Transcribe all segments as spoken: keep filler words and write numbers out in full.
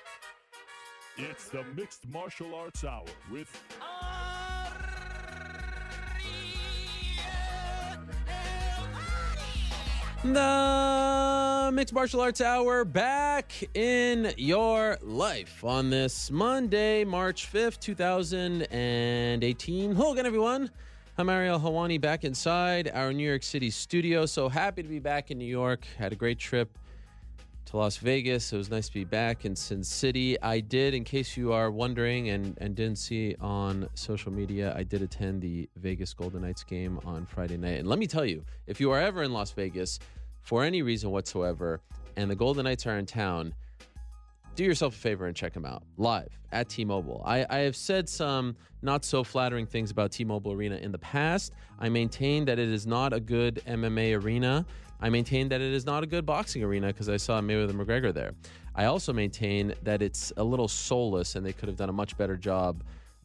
It's the Mixed Martial Arts Hour with The Mixed Martial Arts Hour back in your life on this Monday, March fifth, twenty eighteen. Hello again, everyone. I'm Ariel Helwani back inside our New York City studio. So happy to be back in New York. Had a great trip to Las Vegas. It was nice to be back in Sin City. I did, in case you are wondering and, and didn't see on social media, I did attend the Vegas Golden Knights game on Friday night. And let me tell you, if you are ever in Las Vegas for any reason whatsoever and the Golden Knights are in town, do yourself a favor and check them out live at T-Mobile. I, I have said some not so flattering things about T-Mobile Arena in the past. I maintain that it is not a good M M A arena. I maintain that it is not a good boxing arena because I saw Mayweather McGregor there. I also maintain that it's a little soulless and they could have done a much better job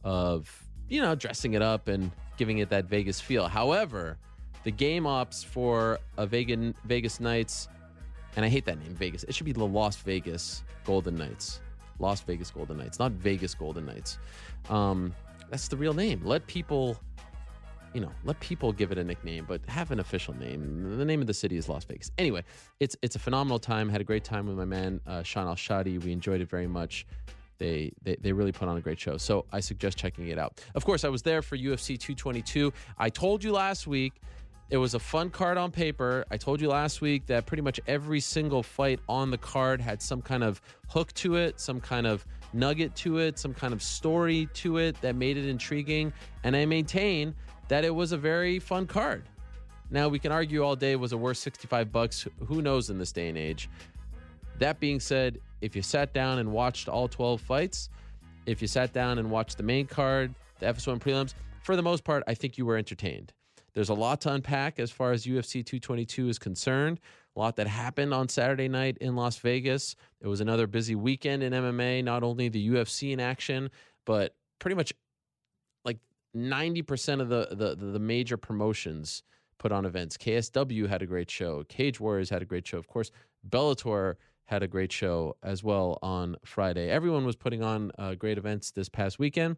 of, you know, dressing it up and giving it that Vegas feel. However, the game ops for a Vegas, Vegas Knights, and I hate that name, Vegas. It should be the Las Vegas Golden Knights. Las Vegas Golden Knights, not Vegas Golden Knights. Um, that's the real name. Let people... You know, let people give it a nickname, but have an official name. The name of the city is Las Vegas. Anyway, it's it's a phenomenal time. Had a great time with my man, uh, Sean Al-Shadi. We enjoyed it very much. They, they they really put on a great show. So I suggest checking it out. Of course, I was there for U F C two twenty-two. I told you last week it was a fun card on paper. I told you last week that pretty much every single fight on the card had some kind of hook to it, some kind of nugget to it, some kind of story to it that made it intriguing. And I maintain that it was a very fun card. Now, we can argue all day, was it worth sixty-five bucks? Who knows in this day and age? That being said, if you sat down and watched all twelve fights, if you sat down and watched the main card, the F S one prelims, for the most part, I think you were entertained. There's a lot to unpack as far as U F C two twenty-two is concerned. A lot that happened on Saturday night in Las Vegas. It was another busy weekend in M M A, not only the U F C in action, but pretty much like ninety percent of the, the, the major promotions put on events. K S W had a great show. Cage Warriors had a great show. Of course, Bellator had a great show as well on Friday. Everyone was putting on uh, great events this past weekend.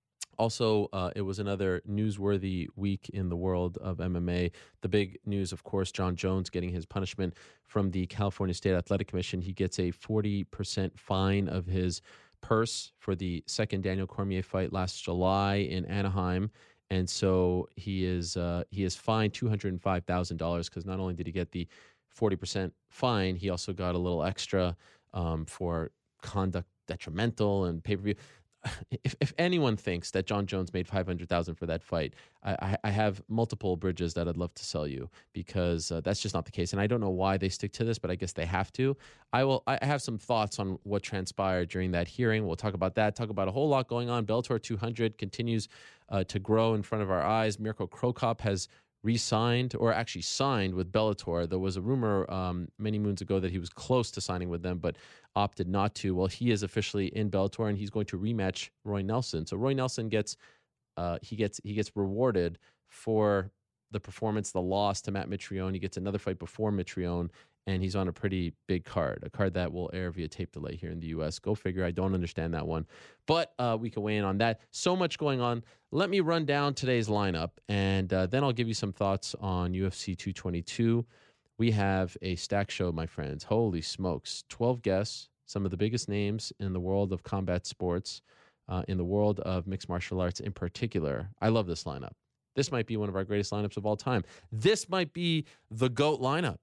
Also, uh, it was another newsworthy week in the world of M M A. The big news, of course, Jon Jones getting his punishment from the California State Athletic Commission. He gets a forty percent fine of his purse for the second Daniel Cormier fight last July in Anaheim. And so he is uh, he is fined two hundred five thousand dollars because not only did he get the forty percent fine, he also got a little extra um, for conduct detrimental and pay-per-view. If, if anyone thinks that Jon Jones made five hundred thousand dollars for that fight, I, I have multiple bridges that I'd love to sell you because uh, that's just not the case. And I don't know why they stick to this, but I guess they have to. I will. I have some thoughts on what transpired during that hearing. We'll talk about that, talk about a whole lot going on. Bellator two hundred continues uh, to grow in front of our eyes. Mirko Cro Cop has re-signed or actually signed with Bellator. There was a rumor um, many moons ago that he was close to signing with them, but opted not to. Well, he is officially in Bellator, and he's going to rematch Roy Nelson. So Roy Nelson gets uh, he gets he gets rewarded for the performance, the loss to Matt Mitrione. He gets another fight before Mitrione, and he's on a pretty big card, a card that will air via tape delay here in the U S. Go figure. I don't understand that one. But uh, we can weigh in on that. So much going on. Let me run down today's lineup, and uh, then I'll give you some thoughts on U F C two twenty-two. We have a stack show, my friends. Holy smokes. twelve guests, some of the biggest names in the world of combat sports, uh, in the world of mixed martial arts in particular. I love this lineup. This might be one of our greatest lineups of all time. This might be the GOAT lineup.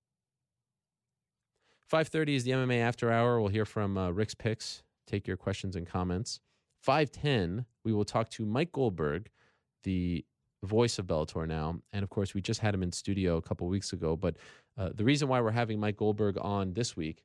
five thirty is the M M A After Hour. We'll hear from uh, Rick's Picks. Take your questions and comments. five ten, we will talk to Mike Goldberg, the voice of Bellator now. And, of course, we just had him in studio a couple weeks ago. But uh, the reason why we're having Mike Goldberg on this week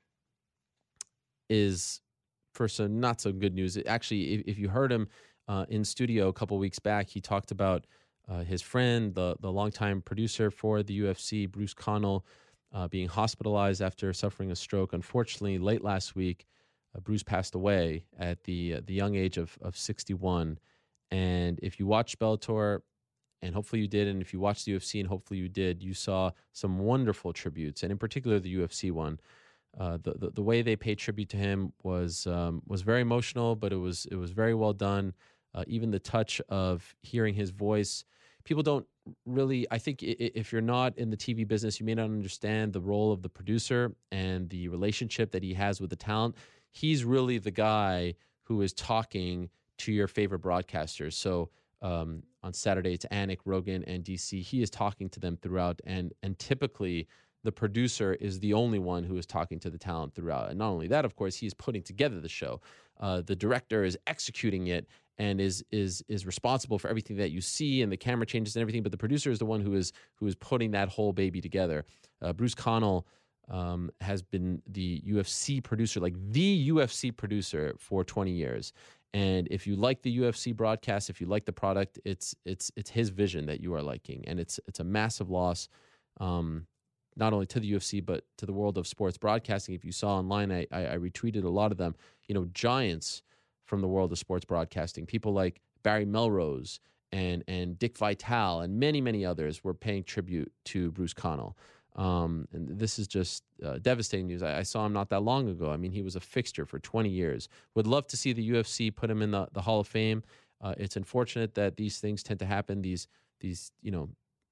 is for some not so good news. Actually, if, if you heard him uh, in studio a couple weeks back, he talked about uh, his friend, the, the longtime producer for the U F C, Bruce Connell, Uh, being hospitalized after suffering a stroke. Unfortunately, late last week, uh, Bruce passed away at the uh, the young age of of sixty-one. And if you watched Bellator, and hopefully you did, and if you watched the U F C, and hopefully you did, you saw some wonderful tributes, and in particular the U F C one. uh, the, the the way they paid tribute to him was um, was very emotional, but it was it was very well done. Uh, even the touch of hearing his voice, people don't really. I think if you're not in the T V business, you may not understand the role of the producer and the relationship that he has with the talent. He's really the guy who is talking to your favorite broadcasters. So um, on Saturday, it's Anik, Rogan, and D C. He is talking to them throughout, and and typically the producer is the only one who is talking to the talent throughout. And not only that, of course, he's putting together the show. Uh, the director is executing it and is is is responsible for everything that you see and the camera changes and everything. But the producer is the one who is who is putting that whole baby together. Uh, Bruce Connell um, has been the U F C producer, like the U F C producer, for twenty years. And if you like the U F C broadcast, if you like the product, it's it's it's his vision that you are liking, and it's it's a massive loss. Um, not only to the U F C, but to the world of sports broadcasting. If you saw online, I, I, I retweeted a lot of them, you know, giants from the world of sports broadcasting. People like Barry Melrose and and Dick Vitale and many, many others were paying tribute to Bruce Connell. Um, and this is just uh, devastating news. I, I saw him not that long ago. I mean, he was a fixture for twenty years. Would love to see the U F C put him in the, the Hall of Fame. Uh, it's unfortunate that these things tend to happen. These, these you know,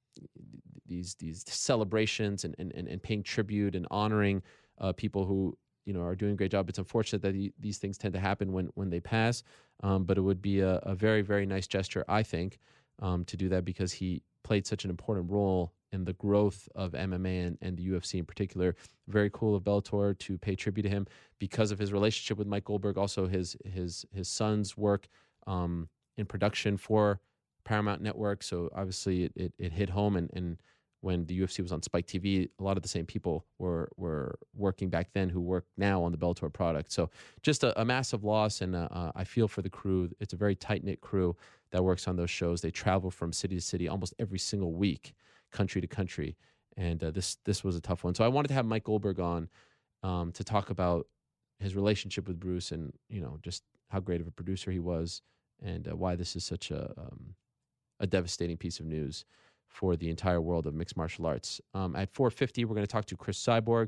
these these celebrations and, and, and paying tribute and honoring uh, people who, you know, are doing a great job. It's unfortunate that the, these things tend to happen when, when they pass, um, but it would be a, a very, very nice gesture, I think, um, to do that, because he played such an important role in the growth of M M A and, and the U F C in particular. Very cool of Bellator to pay tribute to him because of his relationship with Mike Goldberg, also his his his son's work um, in production for Paramount Network. So obviously it, it, it hit home, and, and when the U F C was on Spike T V, a lot of the same people were were working back then who work now on the Bellator product. So just a, a massive loss, and uh, uh, I feel for the crew. It's a very tight-knit crew that works on those shows. They travel from city to city almost every single week, country to country, and uh, this this was a tough one. So I wanted to have Mike Goldberg on um, to talk about his relationship with Bruce, and you know, just how great of a producer he was, and uh, why this is such a um, a devastating piece of news for the entire world of mixed martial arts. Um, at four fifty, we're going to talk to Cris Cyborg.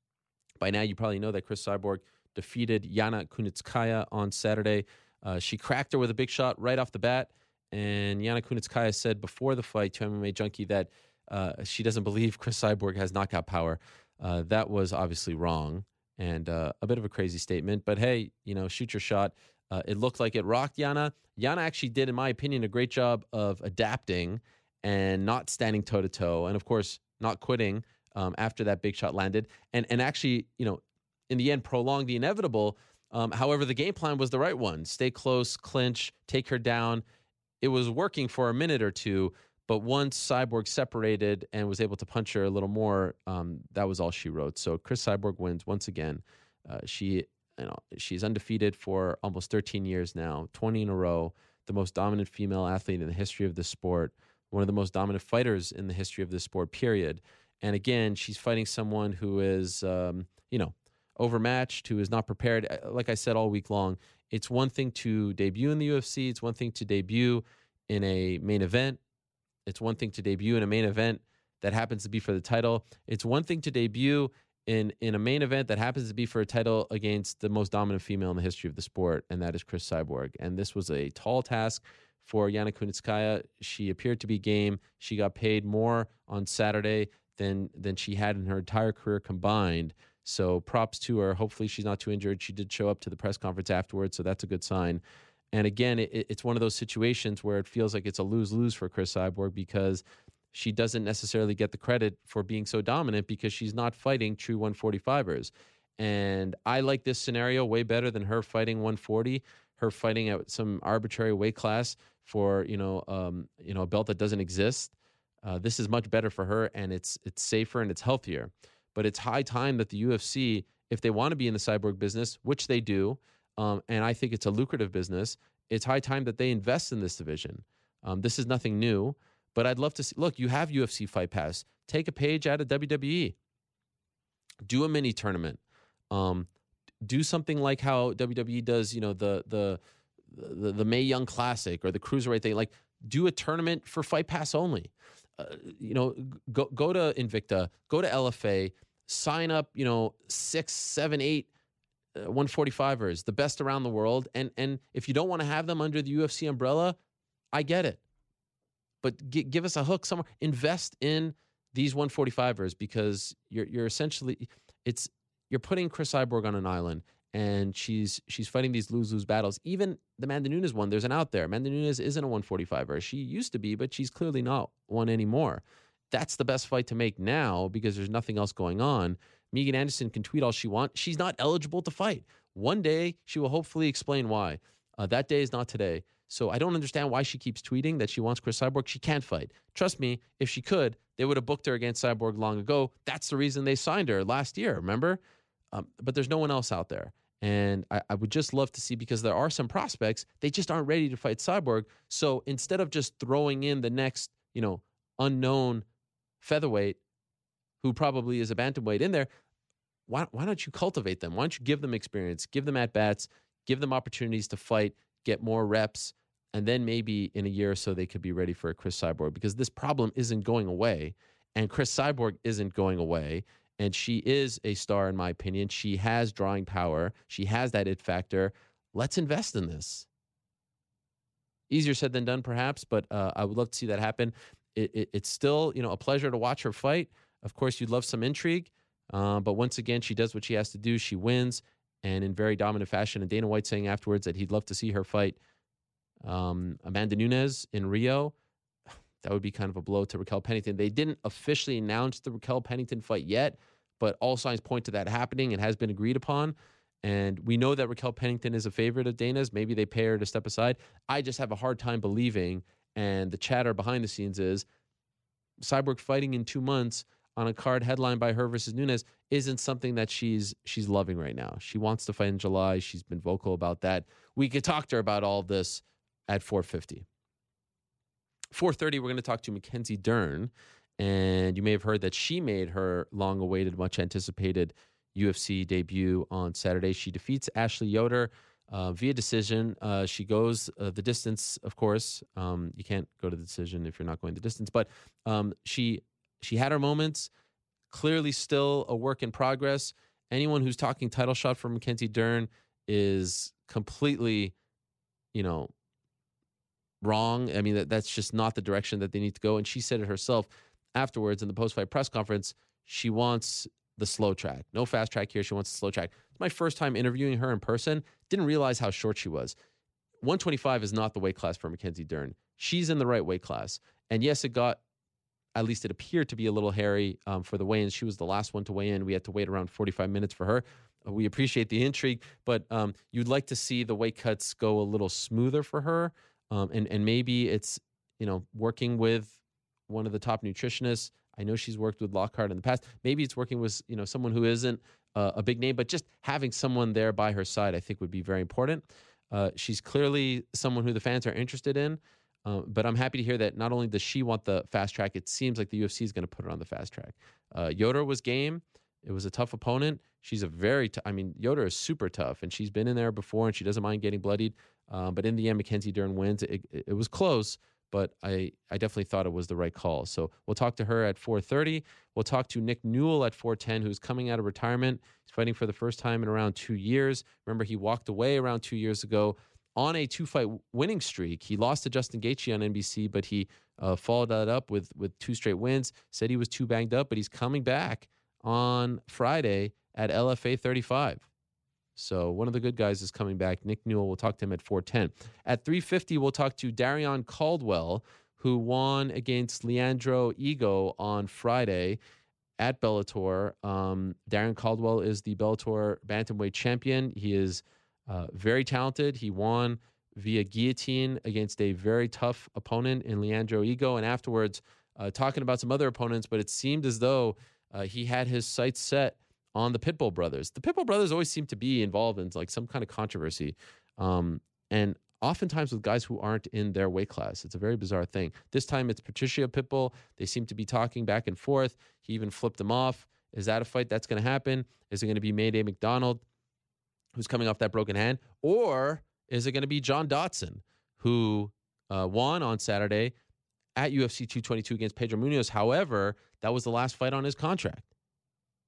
By now, you probably know that Cris Cyborg defeated Yana Kunitskaya on Saturday. Uh, she cracked her with a big shot right off the bat, and Yana Kunitskaya said before the fight to M M A Junkie that uh, she doesn't believe Cris Cyborg has knockout power. Uh, that was obviously wrong, and uh, a bit of a crazy statement. But hey, you know, shoot your shot. Uh, it looked like it rocked Yana. Yana actually did, in my opinion, a great job of adapting and not standing toe-to-toe, and, of course, not quitting um, after that big shot landed. And and actually, you know, in the end, prolonged the inevitable. Um, however, the game plan was the right one. Stay close, clinch, take her down. It was working for a minute or two, but once Cyborg separated and was able to punch her a little more, um, that was all she wrote. So Cris Cyborg wins once again. Uh, she... You know, she's undefeated for almost thirteen years now, twenty in a row, the most dominant female athlete in the history of the sport, one of the most dominant fighters in the history of the sport, period. And again, she's fighting someone who is, um, you know, overmatched, who is not prepared. Like I said all week long, it's one thing to debut in the U F C. It's one thing to debut in a main event. It's one thing to debut in a main event that happens to be for the title. It's one thing to debut in in a main event that happens to be for a title against the most dominant female in the history of the sport, and that is Cris Cyborg. And this was a tall task for Yana Kunitskaya. She appeared to be game. She got paid more on Saturday than than she had in her entire career combined. So props to her. Hopefully she's not too injured. She did show up to the press conference afterwards, so that's a good sign. And again, it, it's one of those situations where it feels like it's a lose-lose for Cris Cyborg, because she doesn't necessarily get the credit for being so dominant because she's not fighting true one forty-fivers. And I like this scenario way better than her fighting one forty, her fighting at some arbitrary weight class for, you know, um, you know, a belt that doesn't exist. Uh, this is much better for her, and it's it's safer and it's healthier. But it's high time that the U F C, if they want to be in the Cyborg business, which they do, um, and I think it's a lucrative business, it's high time that they invest in this division. Um, this is nothing new. But I'd love to see, look, you have U F C Fight Pass. Take a page out of W W E. Do a mini tournament. Um, do something like how W W E does, you know, the the the, the Mae Young Classic or the Cruiserweight thing. Like, do a tournament for Fight Pass only. Uh, you know, go go to Invicta, go to L F A, sign up, you know, six, seven, eight uh, one forty-fivers, the best around the world. And and if you don't want to have them under the U F C umbrella, I get it. But g- give us a hook somewhere. Invest in these one forty-fivers because you're you're essentially it's you're putting Chris Cyborg on an island, and she's she's fighting these lose-lose battles. Even the Amanda Nunes one, there's an out there. Amanda Nunes isn't a one forty-fiver. She used to be, but she's clearly not one anymore. That's the best fight to make now because there's nothing else going on. Megan Anderson can tweet all she wants. She's not eligible to fight. One day, she will hopefully explain why. Uh, that day is not today. So I don't understand why she keeps tweeting that she wants Chris Cyborg. She can't fight. Trust me, if she could, they would have booked her against Cyborg long ago. That's the reason they signed her last year, remember? Um, but there's no one else out there. And I, I would just love to see, because there are some prospects, they just aren't ready to fight Cyborg. So instead of just throwing in the next, you know, unknown featherweight, who probably is a bantamweight in there, why, why don't you cultivate them? Why don't you give them experience, give them at-bats, give them opportunities to fight, get more reps, and then maybe in a year or so they could be ready for a Chris Cyborg, because this problem isn't going away, and Chris Cyborg isn't going away, and she is a star in my opinion. She has drawing power. She has that it factor. Let's invest in this. Easier said than done, perhaps, but uh, I would love to see that happen. It, it, it's still, you know, a pleasure to watch her fight. Of course, you'd love some intrigue, uh, but once again, she does what she has to do. She wins, and in very dominant fashion. And Dana White saying afterwards that he'd love to see her fight um, Amanda Nunes in Rio. That would be kind of a blow to Raquel Pennington. They didn't officially announce the Raquel Pennington fight yet, but all signs point to that happening and has been agreed upon. And we know that Raquel Pennington is a favorite of Dana's. Maybe they pay her to step aside. I just have a hard time believing, and the chatter behind the scenes is Cyborg fighting in two months on a card headlined by her versus Nunes isn't something that she's she's loving right now. She wants to fight in July. She's been vocal about that. We could talk to her about all of this at four fifty. four thirty, we're going to talk to Mackenzie Dern, and you may have heard that she made her long-awaited, much-anticipated U F C debut on Saturday. She defeats Ashley Yoder uh, via decision. Uh, she goes uh, the distance, of course. Um, you can't go to the decision if you're not going the distance, but um, she she had her moments. Clearly still a work in progress. Anyone who's talking title shot for Mackenzie Dern is completely, you know, wrong. I mean, that, that's just not the direction that they need to go. And she said it herself afterwards in the post-fight press conference. She wants the slow track. No fast track here. She wants the slow track. It's my first time interviewing her in person. Didn't realize how short she was. one twenty-five is not the weight class for Mackenzie Dern. She's in the right weight class. And yes, it got, at least it appeared to be a little hairy um, for the weigh-in. She was the last one to weigh in. We had to wait around forty-five minutes for her. Uh, we appreciate the intrigue, but um, you'd like to see the weight cuts go a little smoother for her. Um, and, and maybe it's, you know, working with one of the top nutritionists. I know she's worked with Lockhart in the past. Maybe it's working with, you know, someone who isn't uh, a big name, but just having someone there by her side, I think would be very important. Uh, she's clearly someone who the fans are interested in. Uh, but I'm happy to hear that not only does she want the fast track, it seems like the U F C is going to put her on the fast track. Uh, Yoder was game. It was a tough opponent. She's a very, t- I mean, Yoder is super tough, and she's been in there before, and she doesn't mind getting bloodied. Um, but in the end, Mackenzie Dern wins. It, it, it was close, but I, I definitely thought it was the right call. So we'll talk to her at four thirty. We'll talk to Nick Newell at four ten, who's coming out of retirement. He's fighting for the first time in around two years. Remember, he walked away around two years ago on a two-fight winning streak. He lost to Justin Gaethje on N B C, but he uh, followed that up with, with two straight wins. Said he was too banged up, but he's coming back on Friday at L F A thirty-five. So one of the good guys is coming back. Nick Newell, we'll talk to him at four ten. At three fifty, we'll talk to Darion Caldwell, who won against Leandro Ego on Friday at Bellator. Um, Darion Caldwell is the Bellator bantamweight champion. He is uh, very talented. He won via guillotine against a very tough opponent in Leandro Ego. And afterwards, uh, talking about some other opponents, but it seemed as though uh, he had his sights set on the Pitbull brothers. The Pitbull brothers always seem to be involved in like some kind of controversy. Um, and oftentimes with guys who aren't in their weight class. It's a very bizarre thing. This time it's Patricia Pitbull. They seem to be talking back and forth. He even flipped him off. Is that a fight that's going to happen? Is it going to be Mayday McDonald, who's coming off that broken hand? Or is it going to be John Dotson, who uh, won on Saturday at U F C two twenty-two against Pedro Munoz? However, that was the last fight on his contract.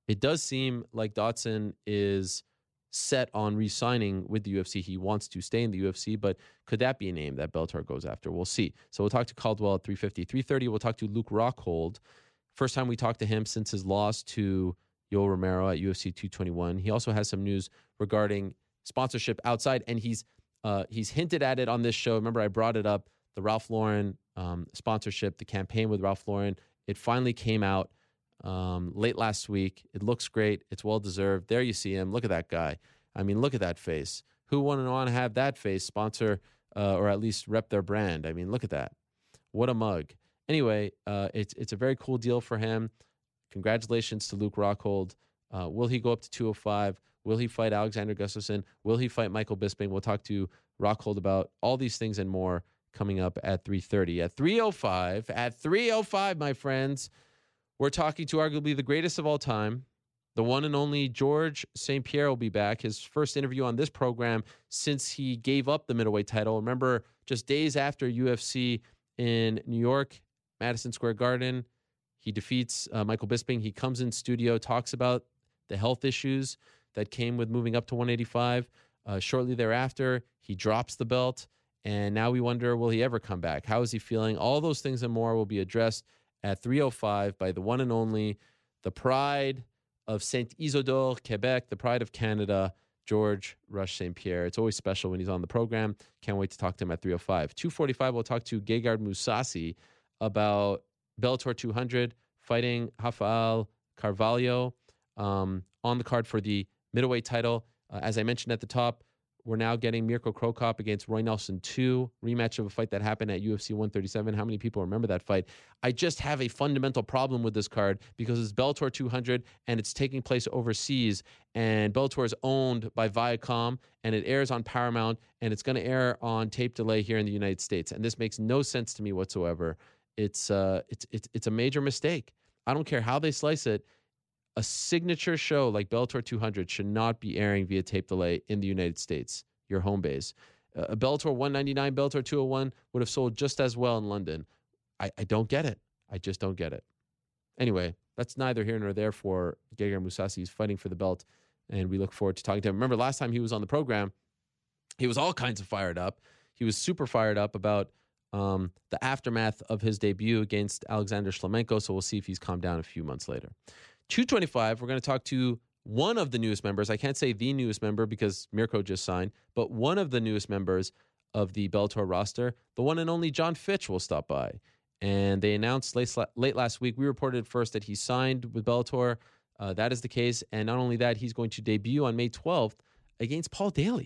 it does seem like Dotson is set on re-signing with the U F C. He wants to stay in the U F C, but could that be a name that Bellator goes after? We'll see. So we'll talk to Caldwell at three fifty. three thirty, we'll talk to Luke Rockhold. First time we talked to him since his loss to Yoel Romero at U F C two twenty-one. He also has some news regarding sponsorship outside, and he's uh, he's hinted at it on this show. Remember, I brought it up, the Ralph Lauren um, sponsorship, the campaign with Ralph Lauren. It finally came out um, late last week. It looks great. It's well-deserved. There you see him. Look at that guy. I mean, look at that face. Who wouldn't want to have that face sponsor uh, or at least rep their brand? I mean, look at that. What a mug. Anyway, uh, it's it's a very cool deal for him. Congratulations to Luke Rockhold. Uh, will he go up to two oh five? Will he fight Alexander Gustafsson? Will he fight Michael Bisping? We'll talk to Rockhold about all these things and more coming up at three thirty. At three oh five, at three oh five, my friends, we're talking to arguably the greatest of all time. The one and only George Saint Pierre will be back. His first interview on this program since he gave up the middleweight title. Remember, just days after U F C in New York, Madison Square Garden, he defeats uh, Michael Bisping. He comes in studio, talks about the health issues that came with moving up to one eighty-five. Uh, shortly thereafter, he drops the belt, and now we wonder, will he ever come back? How is he feeling? All those things and more will be addressed at three oh five by the one and only, the pride of Saint Isidore, Quebec, the pride of Canada, George Rush Saint Pierre. It's always special when he's on the program. Can't wait to talk to him at three oh five. two forty-five, we'll talk to Gegard Mousasi about Bellator two hundred, fighting Rafael Carvalho um, on the card for the middleweight title. Uh, as I mentioned at the top, we're now getting Mirko Cro Cop against Roy Nelson two, rematch of a fight that happened at U F C one thirty-seven. How many people remember that fight? I just have a fundamental problem with this card because it's Bellator two hundred and it's taking place overseas, and Bellator is owned by Viacom and it airs on Paramount and it's going to air on tape delay here in the United States. And this makes no sense to me whatsoever. It's uh, it's it's it's a major mistake. I don't care how they slice it. A signature show like Bellator two hundred should not be airing via tape delay in the United States, your home base. Uh, a Bellator one ninety-nine, Bellator two oh one would have sold just as well in London. I, I don't get it. I just don't get it. Anyway, that's neither here nor there for Gegard Mousasi. He's fighting for the belt, and we look forward to talking to him. Remember, last time he was on the program, he was all kinds of fired up. He was super fired up about um, the aftermath of his debut against Alexander Shlemenko, so we'll see if he's calmed down a few months later. two twenty-five, we're going to talk to one of the newest members. I can't say the newest member because Mirko just signed, but one of the newest members of the Bellator roster, the one and only John Fitch, will stop by. And they announced late, late last week, we reported first that he signed with Bellator. Uh, that is the case. And not only that, he's going to debut on May twelfth against Paul Daly.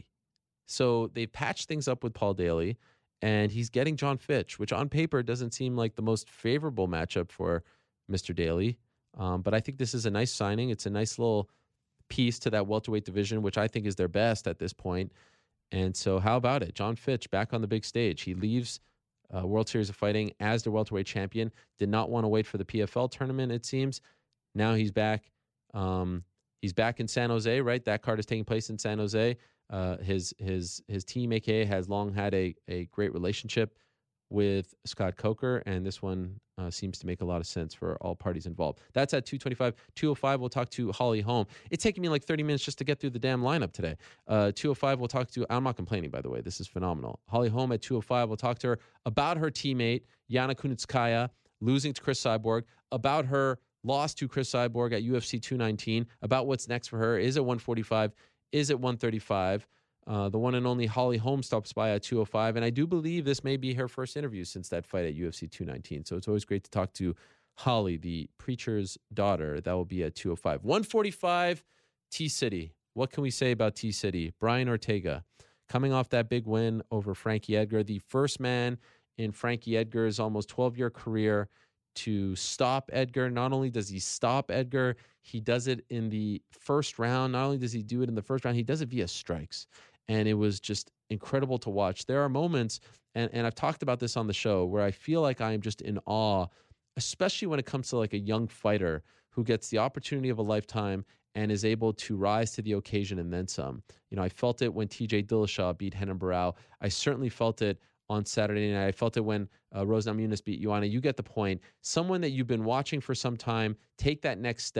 So they patched things up with Paul Daly, and he's getting John Fitch, which on paper doesn't seem like the most favorable matchup for Mister Daly. Um, but I think this is a nice signing. It's a nice little piece to that welterweight division, which I think is their best at this point. And so how about it? John Fitch back on the big stage. He leaves uh, World Series of Fighting as the welterweight champion. Did not want to wait for the P F L tournament, it seems. Now he's back. Um, he's back in San Jose, right? That card is taking place in San Jose. Uh, his his his team, A K A, has long had a, a great relationship with Scott Coker, and this one uh, seems to make a lot of sense for all parties involved. That's at two twenty-five. two oh five, we'll talk to Holly Holm. It's taking me like thirty minutes just to get through the damn lineup today. Uh, two oh five, we'll talk to, I'm not complaining, by the way. This is phenomenal. Holly Holm at two oh five, we'll talk to her about her teammate, Yana Kunitskaya, losing to Chris Cyborg, about her loss to Chris Cyborg at U F C two nineteen, about what's next for her. Is it one forty-five? Is it one thirty-five? Uh, the one and only Holly Holm stops by at two oh five, and I do believe this may be her first interview since that fight at U F C two nineteen. So it's always great to talk to Holly, the preacher's daughter. That will be at two oh five. one forty-five, T-City. What can we say about T-City? Brian Ortega, coming off that big win over Frankie Edgar, the first man in Frankie Edgar's almost twelve-year career to stop Edgar. Not only does he stop Edgar, he does it in the first round. Not only does he do it in the first round, he does it via strikes. And it was just incredible to watch. There are moments, and, and I've talked about this on the show, where I feel like I am just in awe, especially when it comes to like a young fighter who gets the opportunity of a lifetime and is able to rise to the occasion and then some. You know, I felt it when T J Dillashaw beat Renan Barão. I certainly felt it on Saturday night. I felt it when uh, Rose Namajunas beat Joanna. You get the point. Someone that you've been watching for some time, take that next step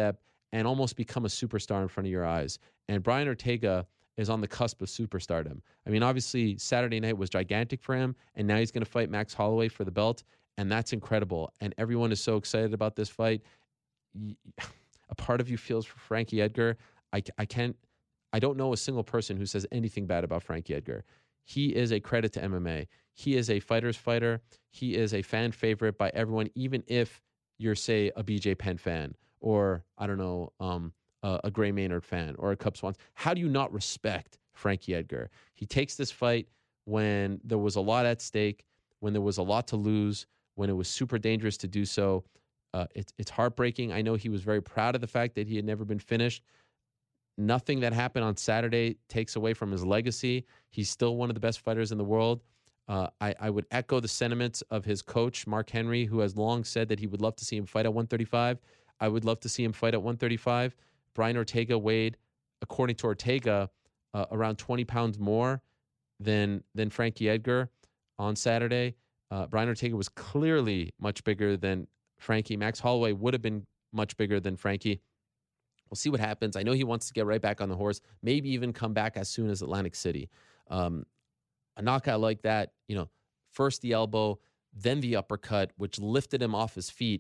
and almost become a superstar in front of your eyes. And Brian Ortega is on the cusp of superstardom. I mean, obviously, Saturday night was gigantic for him, and now he's going to fight Max Holloway for the belt, and that's incredible. And everyone is so excited about this fight. A part of you feels for Frankie Edgar. I, I can't, I don't know a single person who says anything bad about Frankie Edgar. He is a credit to M M A. He is a fighter's fighter. He is a fan favorite by everyone, even if you're, say, a B J Penn fan, or, I don't know, um, a, a Gray Maynard fan, or a Cub Swans. How do you not respect Frankie Edgar? He takes this fight when there was a lot at stake, when there was a lot to lose, when it was super dangerous to do so. Uh, it's it's heartbreaking. I know he was very proud of the fact that he had never been finished. Nothing that happened on Saturday takes away from his legacy. He's still one of the best fighters in the world. Uh, I, I would echo the sentiments of his coach, Mark Henry, who has long said that he would love to see him fight at one thirty-five. I would love to see him fight at one thirty-five. Brian Ortega weighed, according to Ortega, uh, around twenty pounds more than than Frankie Edgar on Saturday. Uh, Brian Ortega was clearly much bigger than Frankie. Max Holloway would have been much bigger than Frankie. We'll see what happens. I know he wants to get right back on the horse, maybe even come back as soon as Atlantic City. Um, a knockout like that, you know, first the elbow, then the uppercut, which lifted him off his feet,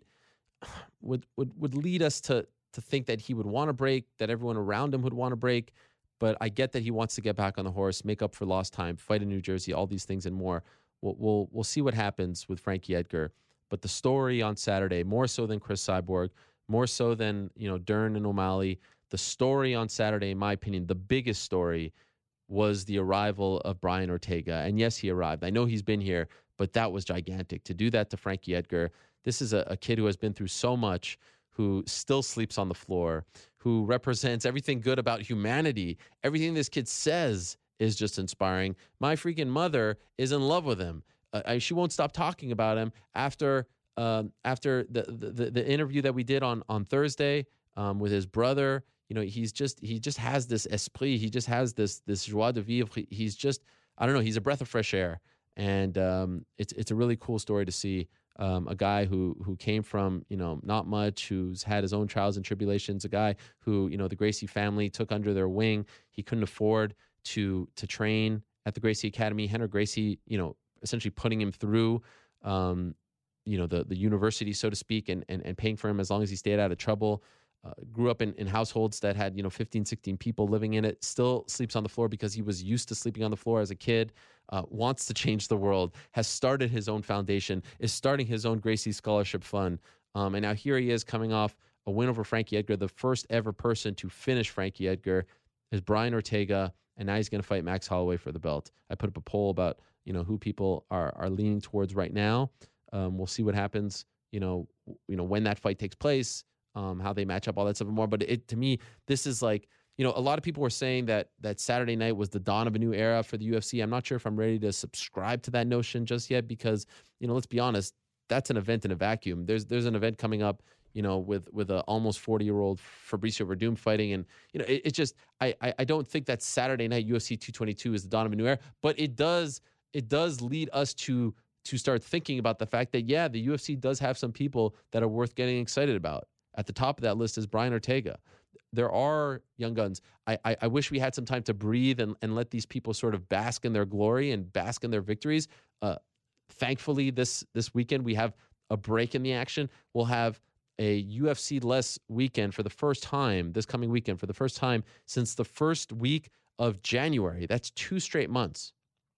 would would would lead us to to think that he would want to break, that everyone around him would want to break. But I get that he wants to get back on the horse, make up for lost time, fight in New Jersey, all these things and more. We'll we'll, we'll see what happens with Frankie Edgar. But the story on Saturday, more so than Chris Cyborg, more so than, you know, Dern and O'Malley, the story on Saturday, in my opinion, the biggest story was the arrival of Brian Ortega. And yes, he arrived. I know he's been here, but that was gigantic. To do that to Frankie Edgar, this is a, a kid who has been through so much, who still sleeps on the floor, who represents everything good about humanity. Everything this kid says is just inspiring. My freaking mother is in love with him. Uh, I, she won't stop talking about him after um, after the, the the interview that we did on on Thursday um, with his brother. You know, he's just he just has this esprit. He just has this this joie de vivre. He's just, I don't know. He's a breath of fresh air, and um, it's it's a really cool story to see. Um, a guy who who came from, you know, not much, who's had his own trials and tribulations. A guy who, you know, the Gracie family took under their wing. He couldn't afford to to train at the Gracie Academy. Henry Gracie, you know, essentially putting him through, um, you know, the the university, so to speak, and and, and paying for him as long as he stayed out of trouble. Uh, grew up in, in households that had, you know, fifteen, sixteen people living in it, still sleeps on the floor because he was used to sleeping on the floor as a kid, uh, wants to change the world, has started his own foundation, is starting his own Gracie Scholarship Fund. Um, and now here he is coming off a win over Frankie Edgar. The first ever person to finish Frankie Edgar is Brian Ortega, and now he's going to fight Max Holloway for the belt. I put up a poll about, you know, who people are are leaning towards right now. Um, we'll see what happens, you know, you know, when that fight takes place. Um, how they match up, all that stuff and more. But it, to me, this is like, you know, a lot of people were saying that that Saturday night was the dawn of a new era for the U F C. I'm not sure if I'm ready to subscribe to that notion just yet because, you know, let's be honest, that's an event in a vacuum. There's there's an event coming up, you know, with with a almost forty-year-old Fabricio Verdum fighting. And, you know, it, it just, I, I I don't think that Saturday night U F C two twenty-two is the dawn of a new era, but it does, it does lead us to to start thinking about the fact that, yeah, the U F C does have some people that are worth getting excited about. At the top of that list is Brian Ortega. There are young guns. I, I, I wish we had some time to breathe and, and let these people sort of bask in their glory and bask in their victories. Uh, thankfully, this this weekend we have a break in the action. We'll have a U F C-less weekend for the first time, this coming weekend, for the first time since the first week of January. That's two straight months.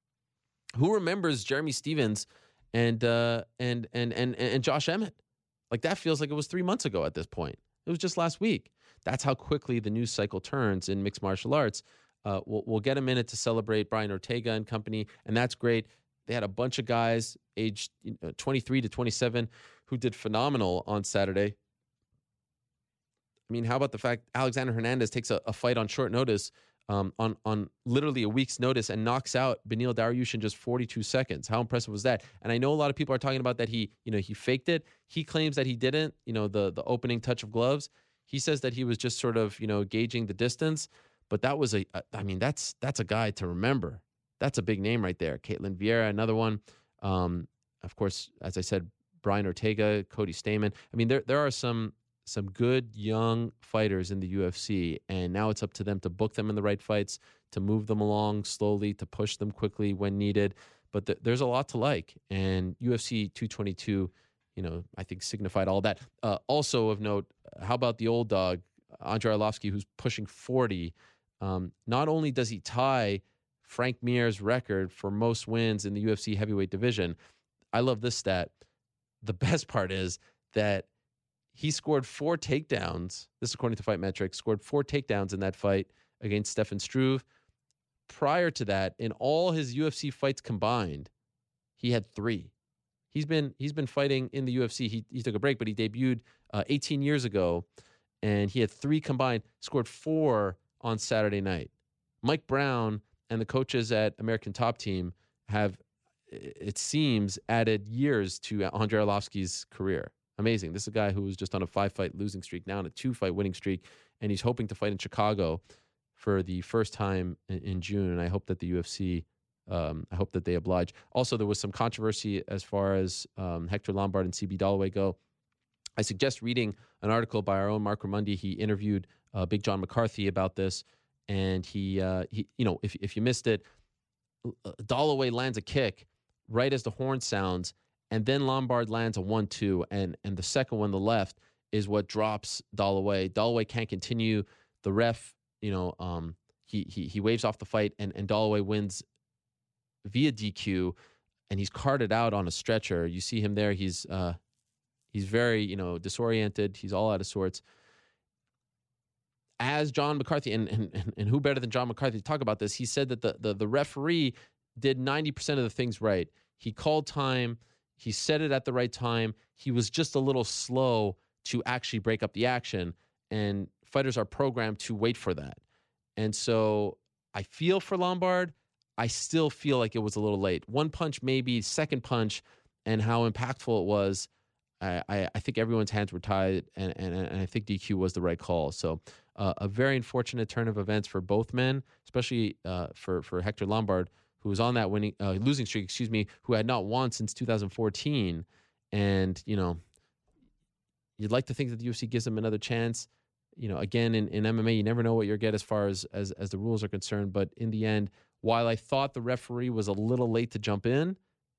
Who remembers Jeremy Stevens and uh, and and and and Josh Emmett? Like, that feels like it was three months ago at this point. It was just last week. That's how quickly the news cycle turns in mixed martial arts. Uh, we'll, we'll get a minute to celebrate Brian Ortega and company, and that's great. They had a bunch of guys aged twenty-three to twenty-seven who did phenomenal on Saturday. I mean, how about the fact Alexander Hernandez takes a, a fight on short notice, um, on on literally a week's notice, and knocks out Beneil Dariush in just forty-two seconds. How impressive was that? And I know a lot of people are talking about that he, you know, he faked it. He claims that he didn't, you know, the the opening touch of gloves. He says that he was just sort of, you know, gauging the distance. But that was a, I mean, that's that's a guy to remember. That's a big name right there. Caitlin Vieira, another one. Um, of course, as I said, Brian Ortega, Cody Stamann. I mean, there there are some some good young fighters in the U F C, and now it's up to them to book them in the right fights, to move them along slowly, to push them quickly when needed. But th- there's a lot to like, and U F C two twenty-two, you know, I think signified all that. Uh, also of note, how about the old dog, Andrei Arlovsky, who's pushing forty? Um, not only does he tie Frank Mir's record for most wins in the U F C heavyweight division, I love this stat. The best part is that he scored four takedowns. This is according to Fight Metrics, scored four takedowns in that fight against Stefan Struve. Prior to that, in all his U F C fights combined, he had three. He's been he's been fighting in the U F C. He he took a break, but he debuted uh, eighteen years ago, and he had three combined. Scored four on Saturday night. Mike Brown and the coaches at American Top Team have, it seems, added years to Andrei Arlovsky's career. Amazing. This is a guy who was just on a five-fight losing streak, now on a two-fight winning streak, and he's hoping to fight in Chicago for the first time in, in June. And I hope that the U F C, um, I hope that they oblige. Also, there was some controversy as far as um, Hector Lombard and C B Dalloway go. I suggest reading an article by our own Mark Ramundi. He interviewed uh, Big John McCarthy about this, and he, uh, he, you know, if if you missed it, Dalloway lands a kick right as the horn sounds, and then Lombard lands a one two, and and the second one, the left, is what drops Dalloway. Dalloway can't continue. The ref, you know, um, he he he waves off the fight, and and Dalloway wins via D Q, and he's carted out on a stretcher. You see him there. He's uh, he's very, you know, disoriented. He's all out of sorts. As John McCarthy, and and and who better than John McCarthy to talk about this? He said that the the, the referee did ninety percent of the things right. He called time. He said it at the right time. He was just a little slow to actually break up the action, and fighters are programmed to wait for that. And so I feel for Lombard. I still feel like it was a little late. One punch, maybe. Second punch, and how impactful it was. I, I, I think everyone's hands were tied, and, and, and I think D Q was the right call. So uh, a very unfortunate turn of events for both men, especially uh, for, for Hector Lombard, who was on that winning uh, losing streak, excuse me, who had not won since two thousand fourteen. And, you know, you'd like to think that the U F C gives him another chance. You know, again, in, in M M A, you never know what you'll get as far as, as as the rules are concerned. But in the end, while I thought the referee was a little late to jump in,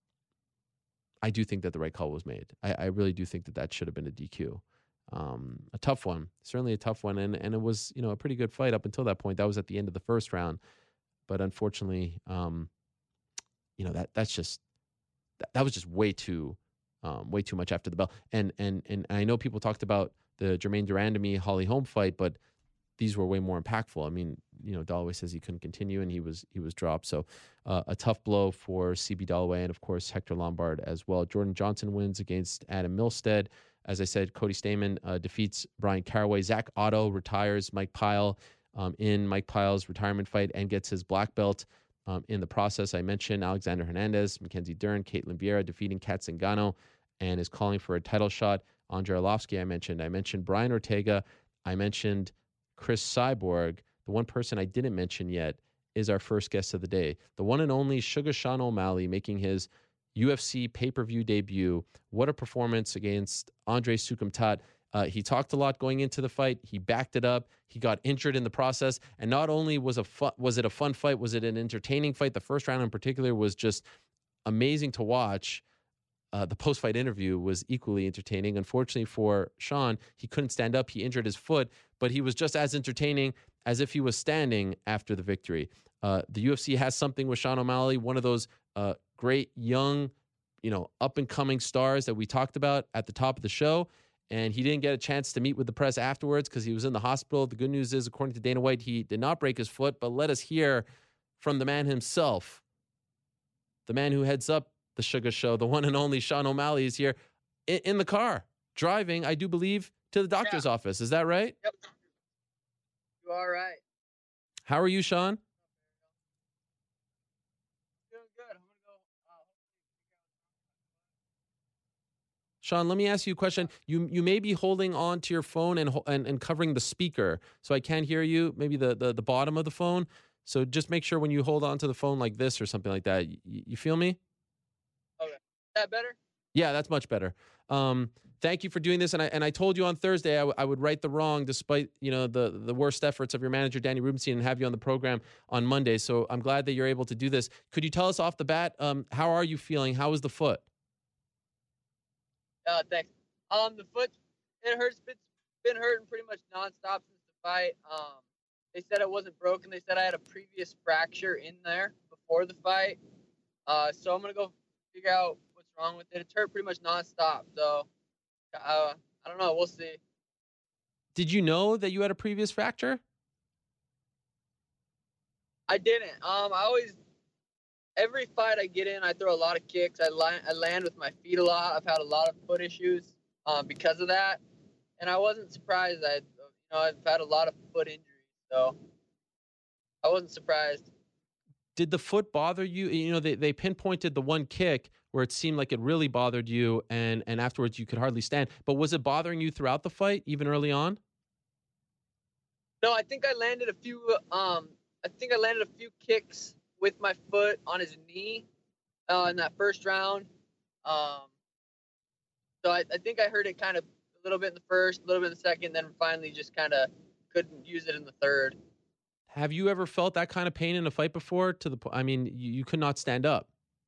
I do think that the right call was made. I, I really do think that that should have been a D Q. Um, a tough one, certainly a tough one. And, and it was, you know, a pretty good fight up until that point. That was at the end of the first round. But unfortunately, um, you know, that that's just, that, that was just way too, um, way too much after the bell. And, and, and I know people talked about the Jermaine Durandamy, Holly Holm fight, but these were way more impactful. I mean, you know, Dalloway says he couldn't continue, and he was he was dropped. So uh, a tough blow for C B Dalloway, and of course Hector Lombard as well. Jordan Johnson wins against Adam Milstead. As I said, Cody Stamann uh, defeats Brian Caraway. Zach Otto retires Mike Pyle um, in Mike Pyle's retirement fight and gets his black belt um, in the process. I mentioned Alexander Hernandez, Mackenzie Dern, Caitlin Vieira defeating Kat Zingano and is calling for a title shot. Andrei Arlovsky I mentioned. I mentioned Brian Ortega. I mentioned Chris Cyborg. The one person I didn't mention yet is our first guest of the day, the one and only Sugar Sean O'Malley, making his U F C pay-per-view debut. What a performance against Andre Soukhamthath. Uh, he talked a lot going into the fight. He backed it up. He got injured in the process. And not only was a fu- was it a fun fight, was it an entertaining fight? The first round in particular was just amazing to watch. Uh, the post-fight interview was equally entertaining. Unfortunately for Sean, he couldn't stand up. He injured his foot, but he was just as entertaining as if he was standing after the victory. Uh, the U F C has something with Sean O'Malley, one of those uh, great young, you know, up-and-coming stars that we talked about at the top of the show, and he didn't get a chance to meet with the press afterwards because he was in the hospital. The good news is, according to Dana White, he did not break his foot, but let us hear from the man himself, the man who heads up the Sugar Show, the one and only Sean O'Malley is here in, in the car, driving, I do believe, to the doctor's yeah. office. Is that right? Yep. You are right. How are you, Sean? Doing good. I'm gonna go. Uh, Sean, let me ask you a question. You you may be holding on to your phone and and, and covering the speaker, so I can't hear you. Maybe the, the, the bottom of the phone. So just make sure when you hold on to the phone like this or something like that, you, you feel me? Okay. Is that better? Yeah, that's much better. Um, thank you for doing this. And I and I told you on Thursday I, w- I would right the wrong, despite you know the the worst efforts of your manager Danny Rubenstein, and have you on the program on Monday. So I'm glad that you're able to do this. Could you tell us off the bat, um, how are you feeling? How is the foot? Uh, thanks. Um, the foot, it hurts. It's been hurting pretty much nonstop since the fight. Um, they said it wasn't broken. They said I had a previous fracture in there before the fight. Uh, so I'm gonna go figure out what's wrong with it. It's hurt pretty much nonstop. So, uh, I don't know. We'll see. Did you know that you had a previous fracture? I didn't. Um, I always, every fight I get in, I throw a lot of kicks. I land, I land with my feet a lot. I've had a lot of foot issues um, because of that, and I wasn't surprised. I, you know, I've had a lot of foot injuries, so I wasn't surprised. Did the foot bother you? You know, they, they pinpointed the one kick where it seemed like it really bothered you, and and afterwards you could hardly stand. But was it bothering you throughout the fight, even early on? No, I think I landed a few. Um, I think I landed a few kicks with my foot on his knee uh, in that first round. Um, so I, I think I heard it kind of a little bit in the first, a little bit in the second, then finally just kind of couldn't use it in the third. Have you ever felt that kind of pain in a fight before? To the po- I mean, you, you could not stand up.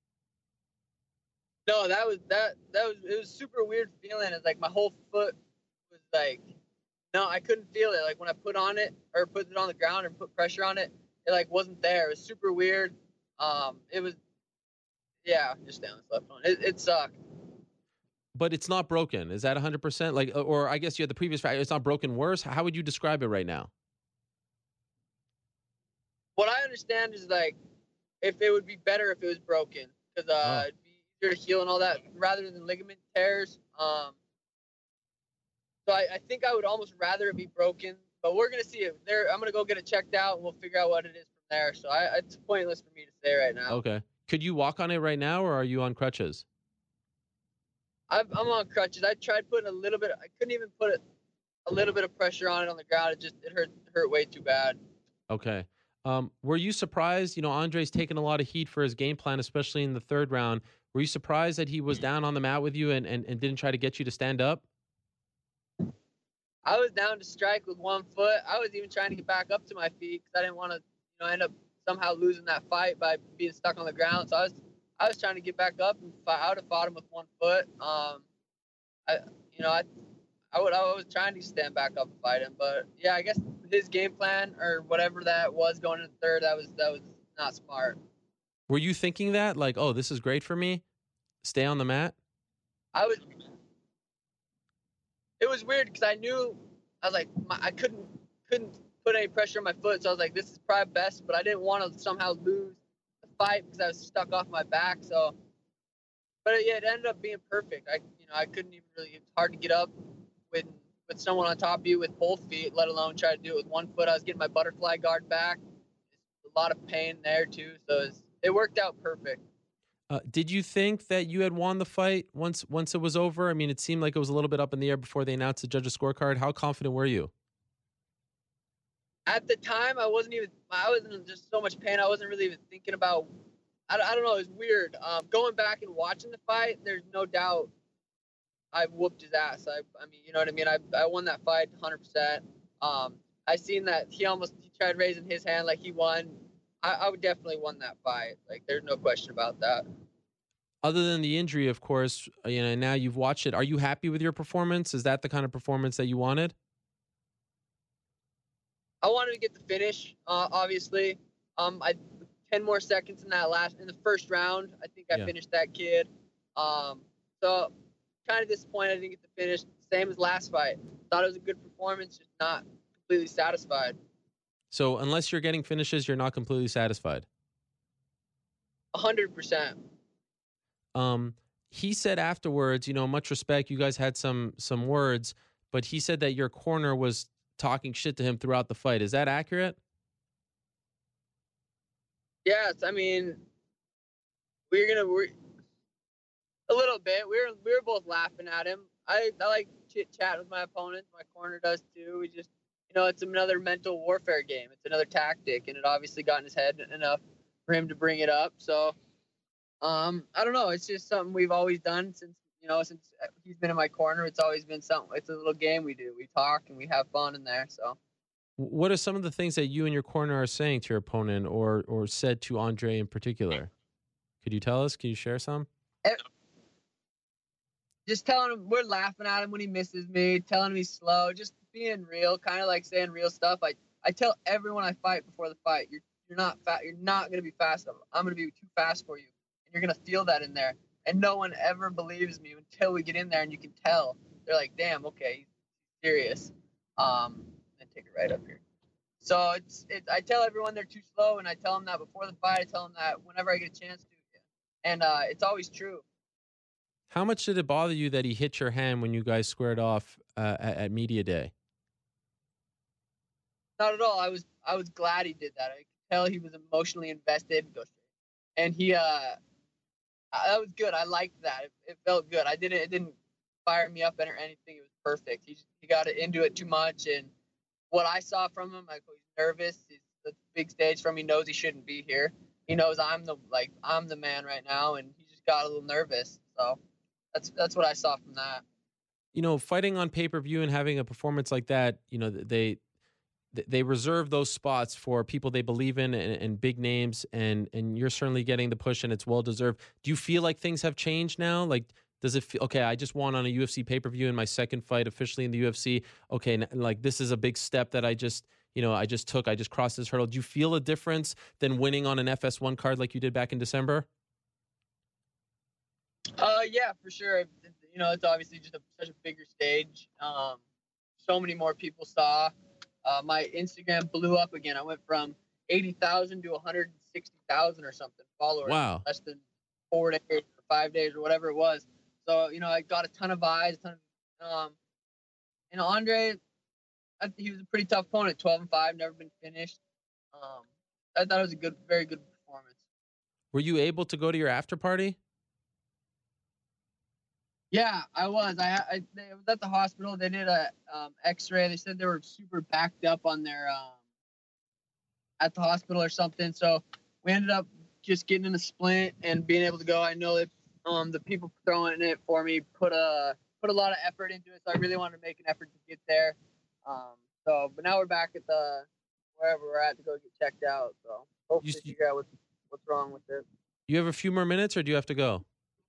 No, that was that that was it was super weird feeling. It's like my whole foot was like, no, I couldn't feel it. Like when I put on it or put it on the ground and put pressure on it, it like wasn't there. It was super weird. Um, it was, yeah, just down slept on it. It sucked. But it's not broken. Is that one hundred percent? Like, or I guess you had the previous fracture. It's not broken worse. How would you describe it right now? What I understand is like, if it would be better if it was broken, because uh, Oh. it'd be easier to heal and all that rather than ligament tears. Um, so I, I think I would almost rather it be broken, but we're gonna see it. There, I'm gonna go get it checked out, and we'll figure out what it is from there. So I, it's pointless for me to say right now. Okay. Could you walk on it right now, or are you on crutches? I've, I'm on crutches. I tried putting a little bit. I couldn't even put it, a little bit of pressure on it on the ground. It just it hurt hurt way too bad. Okay. Um, were you surprised? You know, Andre's taken a lot of heat for his game plan, especially in the third round. Were you surprised that he was down on the mat with you and, and, and didn't try to get you to stand up? I was down to strike with one foot. I was even trying to get back up to my feet because I didn't want to, you know, end up somehow losing that fight by being stuck on the ground. So I was, I was trying to get back up and fight. I would have fought him with one foot. Um, I, you know, I, I would, I was trying to stand back up and fight him, but yeah, I guess his game plan or whatever that was going into third, that was that was not smart. Were you thinking that, like, oh, this is great for me? Stay on the mat? I was. It was weird because I knew I was like my, I couldn't couldn't put any pressure on my foot, so I was like, this is probably best, but I didn't want to somehow lose the fight because I was stuck off my back. So, but yeah, it ended up being perfect. I you know I couldn't even really. It's hard to get up with with someone on top of you with both feet, let alone try to do it with one foot. I was getting my butterfly guard back. A lot of pain there too, so it, was, it worked out perfect. Uh, did you think that you had won the fight once once it was over? I mean, it seemed like it was a little bit up in the air before they announced the judges' scorecard. How confident were you? At the time, I wasn't even. I was in just so much pain. I wasn't really even thinking about. I, I don't know. It was weird. Um, going back and watching the fight, there's no doubt I whooped his ass. I, I mean, you know what I mean. I, I won that fight one hundred percent. Um, I seen that he almost he tried raising his hand like he won. I, I would definitely won that fight. Like, there's no question about that. Other than the injury, of course, you know, now you've watched it. Are you happy with your performance? Is that the kind of performance that you wanted? I wanted to get the finish, uh, obviously. Um, I ten more seconds in that last in the first round. I think I Yeah. finished that kid. Um, so kind of disappointed I didn't get the finish. Same as last fight. Thought it was a good performance, just not completely satisfied. So unless you're getting finishes, you're not completely satisfied. A hundred percent. Um, he said afterwards, you know, much respect. You guys had some some words, but he said that your corner was talking shit to him throughout the fight. Is that accurate? Yes, I mean, we're gonna we're, a little bit. We were we were both laughing at him. I I like chit chat with my opponents. My corner does too. We just, you know, it's another mental warfare game. It's another tactic, and it obviously got in his head enough for him to bring it up. So, um, I don't know. It's just something we've always done since you know, since he's been in my corner, it's always been something. It's a little game we do. We talk and we have fun in there. So, What are some of the things that you and your corner are saying to your opponent, or or said to Andre in particular? Could you tell us? Can you share some? just telling him, we're laughing at him when he misses me, telling him he's slow, just being real, kind of like saying real stuff. I, I tell everyone I fight before the fight, you're you're not fat, you're not gonna be fast enough. I'm gonna be too fast for you, and you're gonna feel that in there. And no one ever believes me until we get in there, and you can tell. They're like, damn, okay, he's serious. Um, and take it right up here. So it's it's I tell everyone they're too slow, and I tell them that before the fight. I tell them that whenever I get a chance to, and uh, it's always true. How much did it bother you that he hit your hand when you guys squared off uh, at, at media day? Not at all. I was I was glad he did that. I could tell he was emotionally invested. And he uh that was good. I liked that. It, it felt good. I didn't it didn't fire me up or anything. It was perfect. He just, he got into it too much, and what I saw from him, like, he's nervous. He's the big stage from him. He knows he shouldn't be here. He knows I'm the like I'm the man right now, and he just got a little nervous. So that's that's what I saw from that. You know, fighting on pay-per-view and having a performance like that, you know, they they reserve those spots for people they believe in and, and big names, and and you're certainly getting the push, and it's well deserved. Do you feel like things have changed now? Like, does it feel okay? I just won on a U F C pay-per-view in my second fight officially in the U F C. Okay, like, this is a big step that I just, you know, I just took. I just crossed this hurdle. Do you feel a difference than winning on an F S one card like you did back in December? Uh, yeah, for sure. You know, it's obviously just a, such a bigger stage. Um, so many more people saw. Uh, my Instagram blew up again. I went from eighty thousand to one hundred sixty thousand or something followers. Wow. Less than four days or five days or whatever it was. So, you know, I got a ton of eyes. A ton of, um, and Andre, I, he was a pretty tough opponent. twelve and five, never been finished. Um, I thought it was a good, very good performance. Were you able to go to your after party? Yeah, I was. I, I, they, I was at the hospital. They did a um, X-ray. They said they were super backed up on their um, at the hospital or something. So we ended up just getting in a splint and being able to go. I know that um, the people throwing it for me put a put a lot of effort into it. So I really wanted to make an effort to get there. Um, so, but now we're back at the wherever we're at to go get checked out. So hopefully You, figure out what's what's wrong with it. you have a few more minutes, or do you have to go?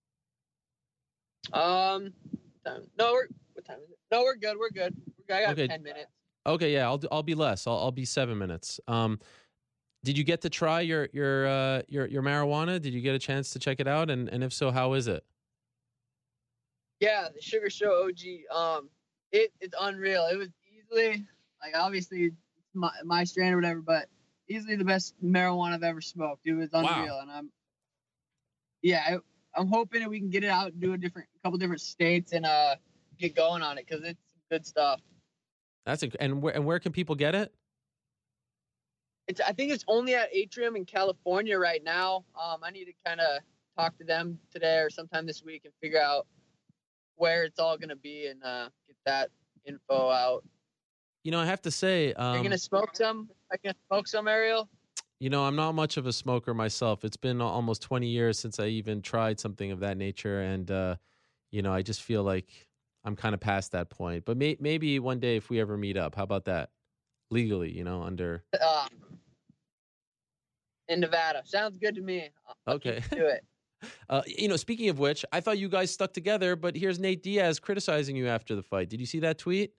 Um, time. no, we're what time is it? No, we're good. We're good. I got Okay. ten minutes. Okay, yeah, I'll I'll be less. I'll I'll be seven minutes. Um, did you get to try your your uh, your your marijuana? Did you get a chance to check it out? And and if so, how is it? Yeah, the Sugar Show O G. Um, it it's unreal. It was easily, like, obviously it's my my strain or whatever, but easily the best marijuana I've ever smoked. It was unreal, Wow. and I'm yeah, I, I'm hoping that we can get it out and do a different couple different states and uh get going on it because it's good stuff. That's inc- and where and where can people get it? It's I think it's only at Atrium in California right now. Um, I need to kind of talk to them today or sometime this week and figure out where it's all gonna be and uh, get that info out. You know, I have to say, um, You're gonna smoke some? I can smoke some, Ariel. you know, I'm not much of a smoker myself. It's been almost twenty years since I even tried something of that nature, and uh, you know, I just feel like I'm kind of past that point. But may- maybe one day if we ever meet up, how about that? Legally, you know, under. Uh, in Nevada. Sounds good to me. I'll Okay. keep do it. Uh, you know, speaking of which, I thought you guys stuck together, but here's Nate Diaz criticizing you after the fight. Did you see that tweet?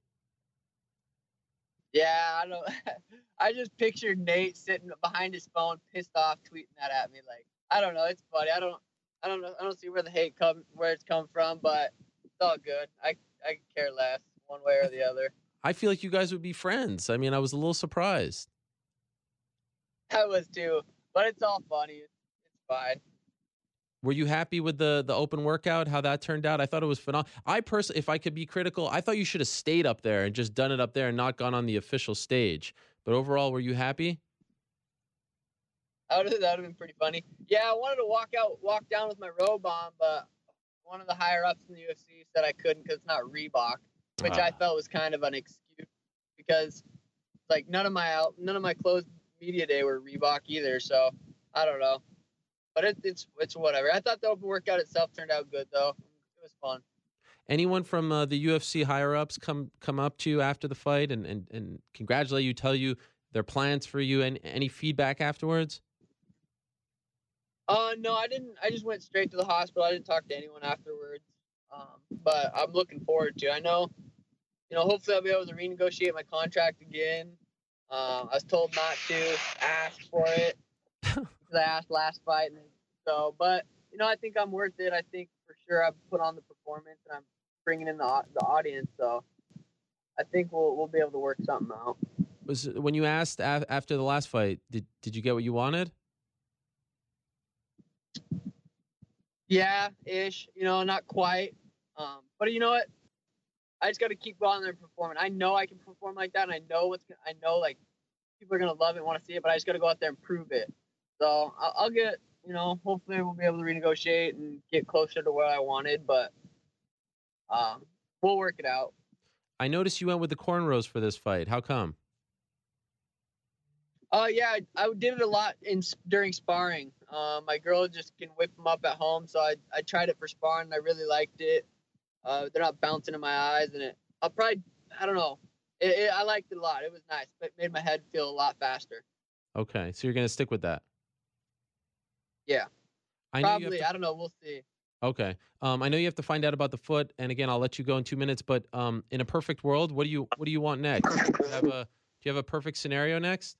Yeah, I don't. I just pictured Nate sitting behind his phone, pissed off, tweeting that at me. Like, I don't know. It's funny. I don't. I don't know. I don't see where the hate come, where it's come from, but it's all good. I I care less one way or the other. I feel like you guys would be friends. I mean, I was a little surprised. I was too, but it's all funny. It's, it's fine. Were you happy with the the open workout, how that turned out? I thought it was phenomenal. I personally, if I could be critical, I thought you should have stayed up there and just done it up there and not gone on the official stage. But overall, were you happy? That would have been pretty funny. Yeah, I wanted to walk out, walk down with my robe on, but one of the higher ups in the U F C said I couldn't because it's not Reebok, which I Ah. felt was kind of an excuse because, like, none of my out, none of my clothes media day were Reebok either. So I don't know, but it, it's it's whatever. I thought the open workout itself turned out good though. was fun. Anyone from uh, the U F C higher ups come come up to you after the fight and, and, and congratulate you, tell you their plans for you, and any feedback afterwards? Uh, no, I didn't. I just went straight to the hospital. I didn't talk to anyone afterwards. Um, but I'm looking forward to. I know, you know, hopefully I'll be able to renegotiate my contract again. Um, I was told not to ask for it because I asked last fight, and so. But you know, I think I'm worth it. I think for sure I've put on the performance, and I'm bringing in the the audience. So I think we'll we'll be able to work something out. Was when you asked af- after the last fight, did did you get what you wanted? Yeah, ish. You know, not quite. Um, but you know what? I just got to keep going there and performing. I know I can perform like that, and I know what's. I know like people are gonna love it, want to see it, but I just got to go out there and prove it. So I'll, I'll get. You know, hopefully we'll be able to renegotiate and get closer to what I wanted, but um, we'll work it out. I noticed you went with the cornrows for this fight. How come? Oh uh, yeah, I, I did it a lot in during sparring. Um, my girl just can whip them up at home, so I I tried it for sparring. And I really liked it. Uh, they're not bouncing in my eyes, and it. I'll probably. I don't know. It, it, I liked it a lot. It was nice. It made my head feel a lot faster. Okay, so you're gonna stick with that. Yeah. I know Probably. you have to, I don't know. We'll see. okay. Um, I know you have to find out about the foot, and again, I'll let you go in two minutes. But um, in a perfect world, what do you what do you want next? Do you have a Do you have a perfect scenario next?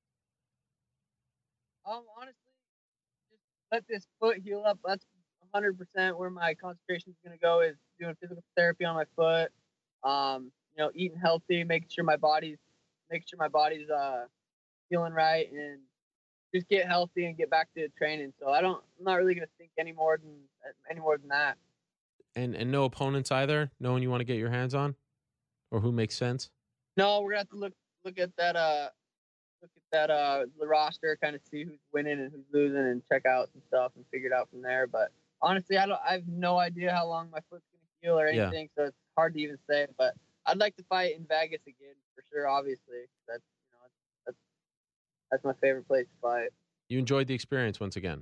Um, honestly, just let this foot heal up. That's one hundred percent where my concentration is going to go, is doing physical therapy on my foot. Um, you know, eating healthy, making sure my body's making sure my body's uh feeling right, and just get healthy and get back to training. So I don't. I'm not really going to think any more than any more than that. And and no opponents either. No one you want to get your hands on, or who makes sense? No, we're gonna have to look look at that uh look at that uh the roster, kind of see who's winning and who's losing, and check out some stuff and figure it out from there. But honestly, I don't I have no idea how long my foot's gonna heal or anything, yeah. So it's hard to even say. But I'd like to fight in Vegas again for sure. Obviously, that's you know that's that's my favorite place to fight. You enjoyed the experience once again.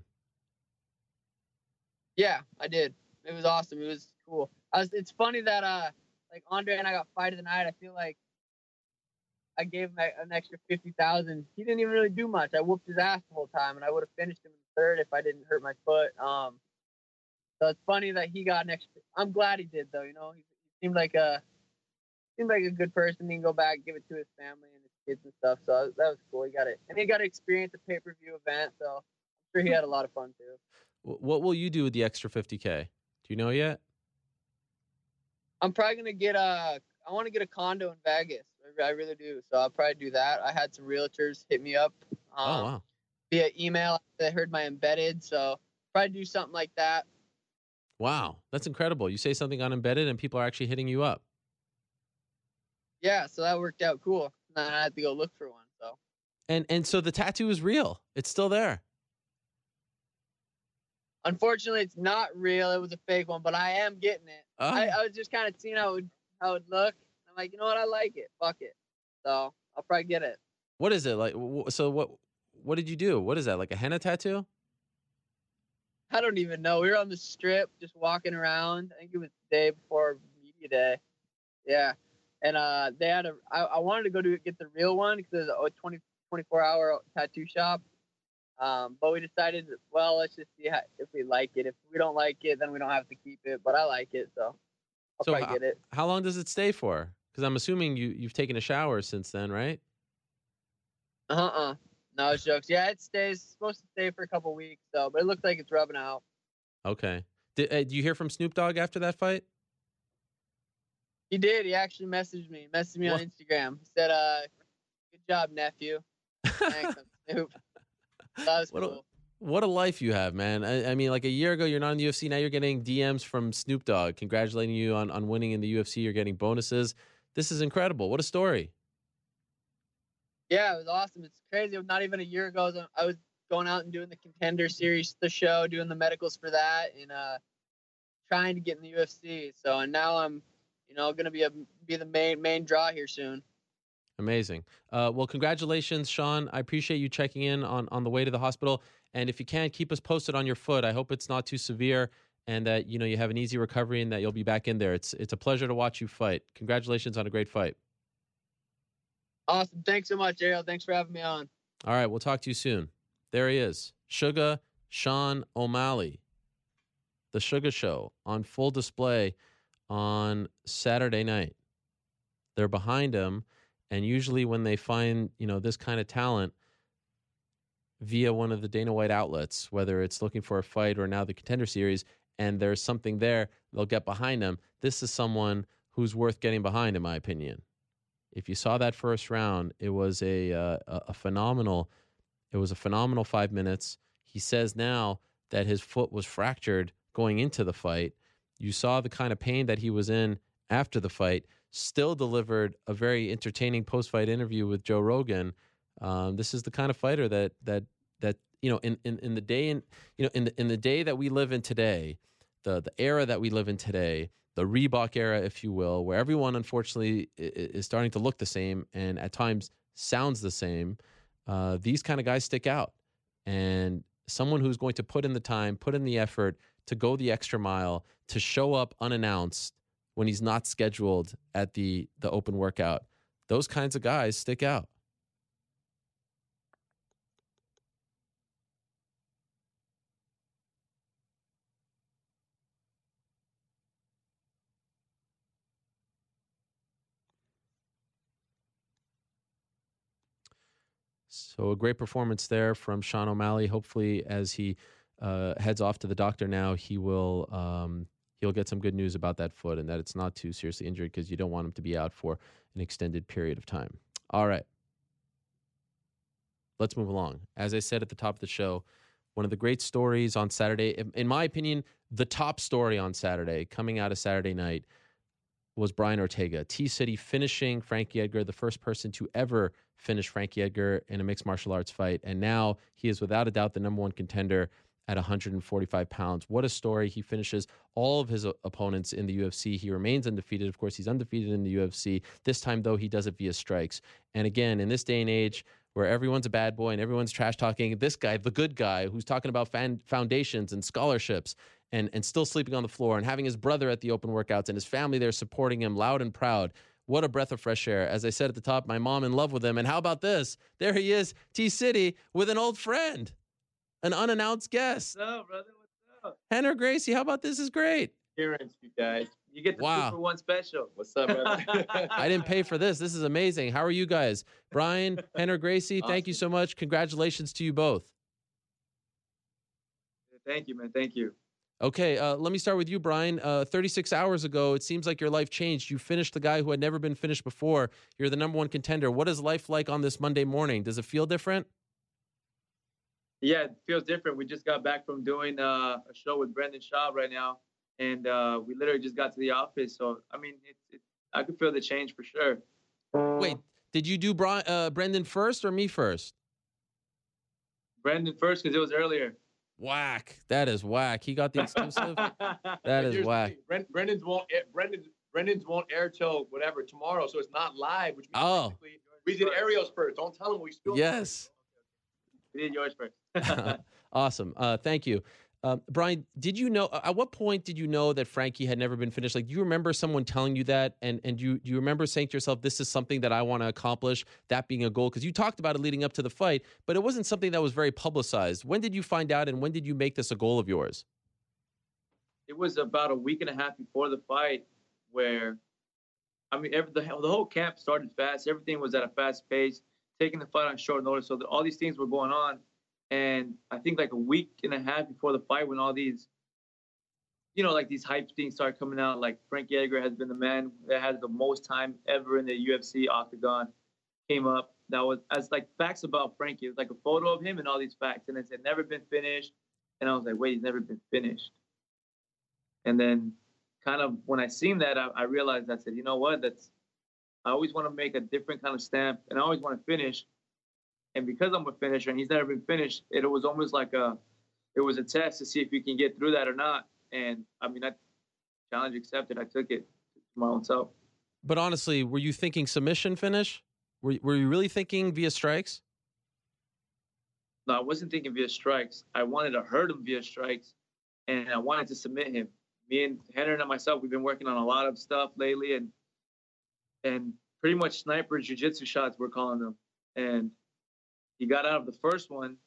Yeah, I did. It was awesome. It was cool. I was. It's funny that uh like Andre and I got fight of the night. I feel like I gave him an extra fifty thousand. He didn't even really do much. I whooped his ass the whole time, and I would have finished him in the third if I didn't hurt my foot. Um, so it's funny that he got an extra. I'm glad he did, though. You know, he, he seemed like a seemed like a good person. He can go back, give it to his family and his kids and stuff. So that was cool. He got it, and he got to experience a pay per view event. So I'm sure he had a lot of fun too. What will you do with the extra fifty K? Do you know yet? I'm probably gonna get a. I want to get a condo in Vegas. I really do. So I'll probably do that. I had some realtors hit me up um, oh, wow. via email. They heard my embedded, so probably do something like that. Wow, that's incredible. You say something on embedded, and people are actually hitting you up. Yeah, so that worked out cool. And I had to go look for one. So. And and so the tattoo is real. It's still there. Unfortunately, it's not real. It was a fake one, but I am getting it. Oh. I, I was just kind of seeing how it would, how it would look. I'm like, you know what? I like it. Fuck it. So I'll probably get it. What is it like? So what? What did you do? What is that? Like a henna tattoo? I don't even know. We were on the strip, just walking around. I think it was the day before media day. Yeah, and uh, they had a. I, I wanted to go to get the real one because there's a twenty, twenty-four hour tattoo shop. Um, but we decided, well, let's just see how, if we like it. If we don't like it, then we don't have to keep it. But I like it, so I'll so probably how, get it. How long does it stay for? Because I'm assuming you you've taken a shower since then, right? Uh uh No, it's jokes. Yeah, it stays. It's supposed to stay for a couple weeks, so but it looks like it's rubbing out. Okay. Did uh, do you hear from Snoop Dogg after that fight? He did. He actually messaged me. Messaged me what? on Instagram. He said, "Uh, good job, nephew." Thanks, Snoop. That was what cool. A, what a life you have, man. I, I mean, like a year ago, you're not in the U F C. Now you're getting D Ms from Snoop Dogg congratulating you on, on winning in the U F C. You're getting bonuses. This is incredible. What a story. Yeah, it was awesome. It's crazy. Not even a year ago, I was going out and doing the Contender Series, the show, doing the medicals for that, and uh, trying to get in the U F C. So, and now I'm, you know, going to be a be the main main draw here soon. Amazing. Uh, well, congratulations, Sean. I appreciate you checking in on, on the way to the hospital. And if you can, keep us posted on your foot. I hope it's not too severe. and that, you know, you have an easy recovery and that you'll be back in there. It's it's a pleasure to watch you fight. Congratulations on a great fight. Awesome. Thanks so much, Ariel. Thanks for having me on. All right, we'll talk to you soon. There he is, Sugar Sean O'Malley. The Sugar Show on full display on Saturday night. They're behind him, and usually when they find, you know, this kind of talent via one of the Dana White outlets, whether it's looking for a fight or now the Contender Series, and there's something there, they'll get behind him. This is someone who's worth getting behind, in my opinion. If you saw that first round, it was a uh, a phenomenal, it was a phenomenal five minutes. He says now that his foot was fractured going into the fight. You saw the kind of pain that he was in after the fight. Still delivered a very entertaining post-fight interview with Joe Rogan. Um, this is the kind of fighter that that that you know in, in, in the day in you know in the in the day that we live in today, the the era that we live in today, the Reebok era, if you will, where everyone unfortunately is starting to look the same and at times sounds the same. Uh, these kind of guys stick out, and someone who's going to put in the time, put in the effort to go the extra mile, to show up unannounced when he's not scheduled at the the open workout. Those kinds of guys stick out. So a great performance there from Sean O'Malley. Hopefully, as he uh, heads off to the doctor now, he will um, he'll get some good news about that foot and that it's not too seriously injured, because you don't want him to be out for an extended period of time. All right. Let's move along. As I said at the top of the show, one of the great stories on Saturday, in my opinion, the top story on Saturday, coming out of Saturday night, was Brian Ortega. T-City finishing Frankie Edgar, the first person to ever finish Frankie Edgar in a mixed martial arts fight. And now he is without a doubt the number one contender at one hundred forty-five pounds. What a story. He finishes all of his opponents in the U F C. He remains undefeated. Of course, he's undefeated in the U F C. This time, though, he does it via strikes. And again, in this day and age where everyone's a bad boy and everyone's trash talking, this guy, the good guy, who's talking about fan foundations and scholarships, and, and still sleeping on the floor and having his brother at the open workouts and his family there supporting him loud and proud. What a breath of fresh air. As I said at the top, my mom in love with him. And how about this? There he is, T-City, with an old friend, an unannounced guest. What's up, brother? What's up? Henner Gracie, how about this? Is great. Appearance, you guys. You get the Wow. two for one special. What's up, brother? I didn't pay for this. This is amazing. How are you guys? Brian, Henner Gracie, Awesome. Thank you so much. Congratulations to you both. Thank you, man. Thank you. Okay, uh, let me start with you, Brian. Uh, thirty-six hours ago, it seems like your life changed. You finished the guy who had never been finished before. You're the number one contender. What is life like on this Monday morning? Does it feel different? Yeah, it feels different. We just got back from doing uh, a show with Brendan Schaub right now, and uh, we literally just got to the office. So, I mean, it's it, I could feel the change for sure. Wait, did you do Bri- uh, Brendan first or me first? Brendan first because it was earlier. Whack. That is whack. He got the exclusive. That is Here's the whack. thing. Bren- Brendan's won't air, Brendan Brendan's won't air till whatever tomorrow, so it's not live. Which means Oh. basically we did Ariel's first. Don't tell him we still. Yes. We did yours first. Awesome. Uh, thank you. Um, Brian, did you know, at what point did you know that Frankie had never been finished? Like, do you remember someone telling you that? And and you, do you remember saying to yourself, this is something that I want to accomplish, that being a goal? Because you talked about it leading up to the fight, but it wasn't something that was very publicized. When did you find out, and when did you make this a goal of yours? It was about a week and a half before the fight where, I mean, every, the, the whole camp started fast. Everything was at a fast pace, taking the fight on short notice. So that all these things were going on. And I think like a week and a half before the fight, when all these, you know, like these hype things started coming out, like Frankie Edgar has been the man that has the most time ever in the U F C octagon, came up. That was as like facts about Frankie. It was like a photo of him and all these facts. And it said never been finished. And I was like, wait, he's never been finished. And then kind of when I seen that, I, I realized, I said, you know what, that's, I always want to make a different kind of stamp, and I always want to finish. And because I'm a finisher and he's never been finished, it was almost like a, it was a test to see if you can get through that or not. And I mean, that challenge accepted. I took it to my own self. But honestly, were you thinking submission finish? Were, were you really thinking via strikes? No, I wasn't thinking via strikes. I wanted to hurt him via strikes. and I wanted to submit him. Me and Henry and myself, we've been working on a lot of stuff lately, and and pretty much sniper jiu-jitsu shots, we're calling them. And he got out of the first one,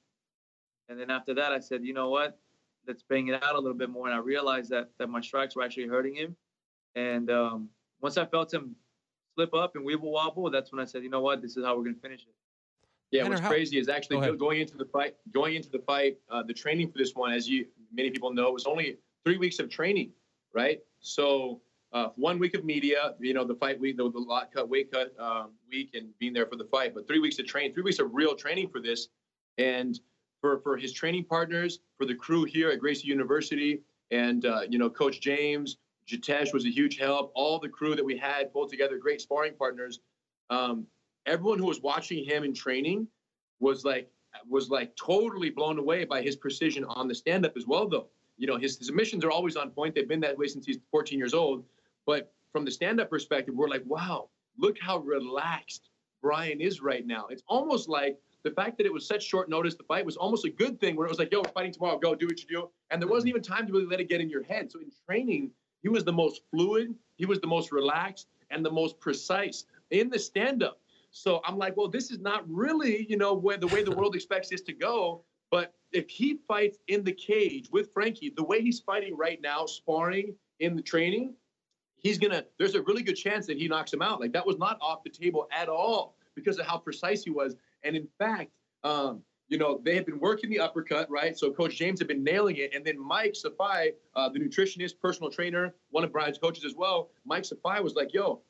and then after that, I said, you know what? Let's bang it out a little bit more. And I realized that that my strikes were actually hurting him. And um, once I felt him slip up and weeble wobble, that's when I said, you know what? This is how we're gonna finish it. Yeah, Henry, what's how- crazy is actually Go ahead. going into the fight. Going into the fight, uh, the training for this one, as you many people know, was only three weeks of training, right? So uh, one week of media, you know, the fight week, the, the lot cut, weight cut um, week, and being there for the fight. But three weeks of training, three weeks of real training for this, and for for his training partners, for the crew here at Gracie University, and uh, you know, Coach James, Jitesh was a huge help. All the crew that we had pulled together, great sparring partners. Um, everyone who was watching him in training was like was like totally blown away by his precision on the stand-up as well, though. You know, his, his submissions are always on point. They've been that way since he's fourteen years old. But from the stand-up perspective, we're like, wow, look how relaxed Brian is right now. It's almost like the fact that it was such short notice, the fight was almost a good thing, where it was like, yo, we're fighting tomorrow, go do what you do. And there wasn't even time to really let it get in your head. So in training, he was the most fluid, he was the most relaxed, and the most precise in the stand-up. So I'm like, well, this is not really, you know, where the way the world expects this to go. But if he fights in the cage with Frankie, the way he's fighting right now, sparring in the training, he's going to, there's a really good chance that he knocks him out. Like, that was not off the table at all because of how precise he was. And in fact, um, you know, they had been working the uppercut, right? So Coach James had been nailing it. And then Mike Safai, uh, the nutritionist, personal trainer, one of Brian's coaches as well, Mike Safai was like, yo,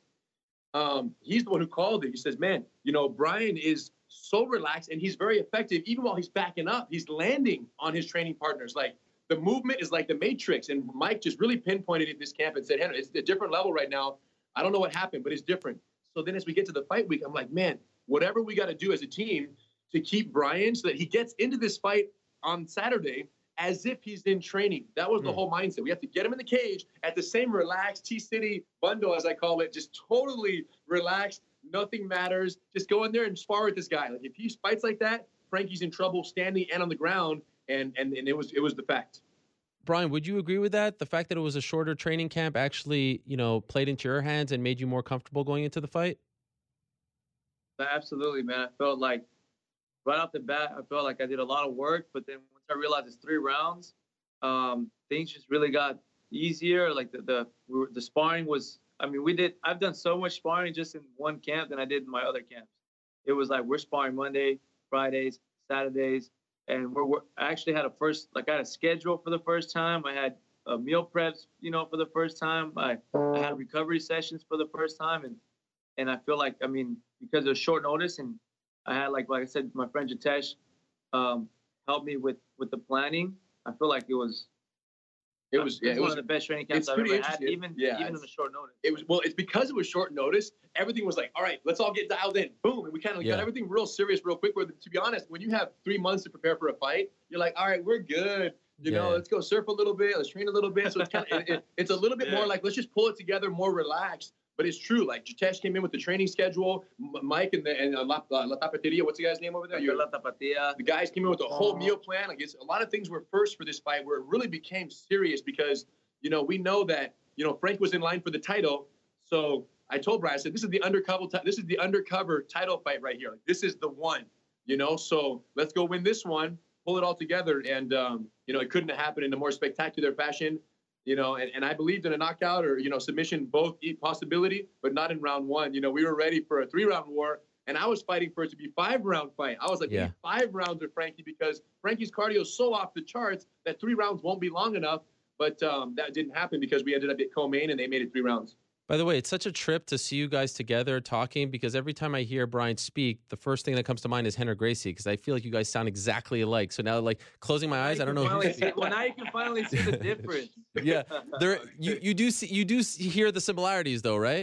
um, he's the one who called it. He says, man, you know, Brian is so relaxed and he's very effective. Even while he's backing up, he's landing on his training partners. Like, the movement is like the Matrix. And Mike just really pinpointed it in this camp and said, Henry, it's a different level right now. I don't know what happened, but it's different. So then as we get to the fight week, I'm like, man, whatever we got to do as a team to keep Brian so that he gets into this fight on Saturday as if he's in training. That was the Mm. whole mindset. We have to get him in the cage at the same relaxed T-City bundle, as I call it, just totally relaxed. Nothing matters. Just go in there and spar with this guy. Like, if he fights like that, Frankie's in trouble standing and on the ground. And and, and it was it was the fact. Brian, would you agree with that? The fact that it was a shorter training camp actually, you know, played into your hands and made you more comfortable going into the fight? Absolutely, man. I felt like right off the bat, I felt like I did a lot of work, but then once I realized it's three rounds, um, things just really got easier. Like the the we were, the sparring was. I mean, we did. I've done so much sparring just in one camp than I did in my other camps. It was like we're sparring Monday, Fridays, Saturdays, and we're, we're I actually had a first like I had a schedule for the first time. I had uh, meal preps, you know, for the first time. I I had recovery sessions for the first time, and and I feel like I mean because of short notice, and I had like like I said, my friend Jitesh um, helped me with with the planning. I feel like it was. It was yeah, It's it one was of the best training camps it's I've pretty ever had, interesting. even Yeah, even in it's- the short notice. It was well, it's because it was short notice. Everything was like, all right, let's all get dialed in. Boom. And we kind of Yeah. got everything real serious real quick. Where, to be honest, when you have three months to prepare for a fight, you're like, all right, we're good. You know, Yeah. let's go surf a little bit. Let's train a little bit. So it's kind of, it, it, it's a little bit Yeah. more like, let's just pull it together, more relaxed. But it's true. Like, Jitesh came in with the training schedule. M- Mike and the and uh, La, La, La Tapateria, what's the guy's name over there? You- La Tapatía. the guys came in with a whole meal plan. Like, it's a lot of things were first for this fight, where it really became serious because, you know, we know that, you know, Frank was in line for the title. So I told Brian, I said, this is the undercover, ti- this is the undercover title fight right here. Like, this is the one, you know, so let's go win this one, pull it all together. And, um, you know, it couldn't have happened in a more spectacular fashion, you know, and, and I believed in a knockout or, you know, submission, both e- possibility, but not in round one. You know, we were ready for a three round war. And I was fighting for it to be five round fight. I was like, Yeah. we need five rounds with Frankie because Frankie's cardio is so off the charts that three rounds won't be long enough. But um, that didn't happen because we ended up at co-main and they made it three rounds. By the way, it's such a trip to see you guys together talking because every time I hear Brian speak, the first thing that comes to mind is Henry Gracie because I feel like you guys sound exactly alike. So now, like closing my eyes, I don't know. Finally Who's, see, well, now you can finally see the difference. yeah, there you you do see you do see, hear the similarities though, right?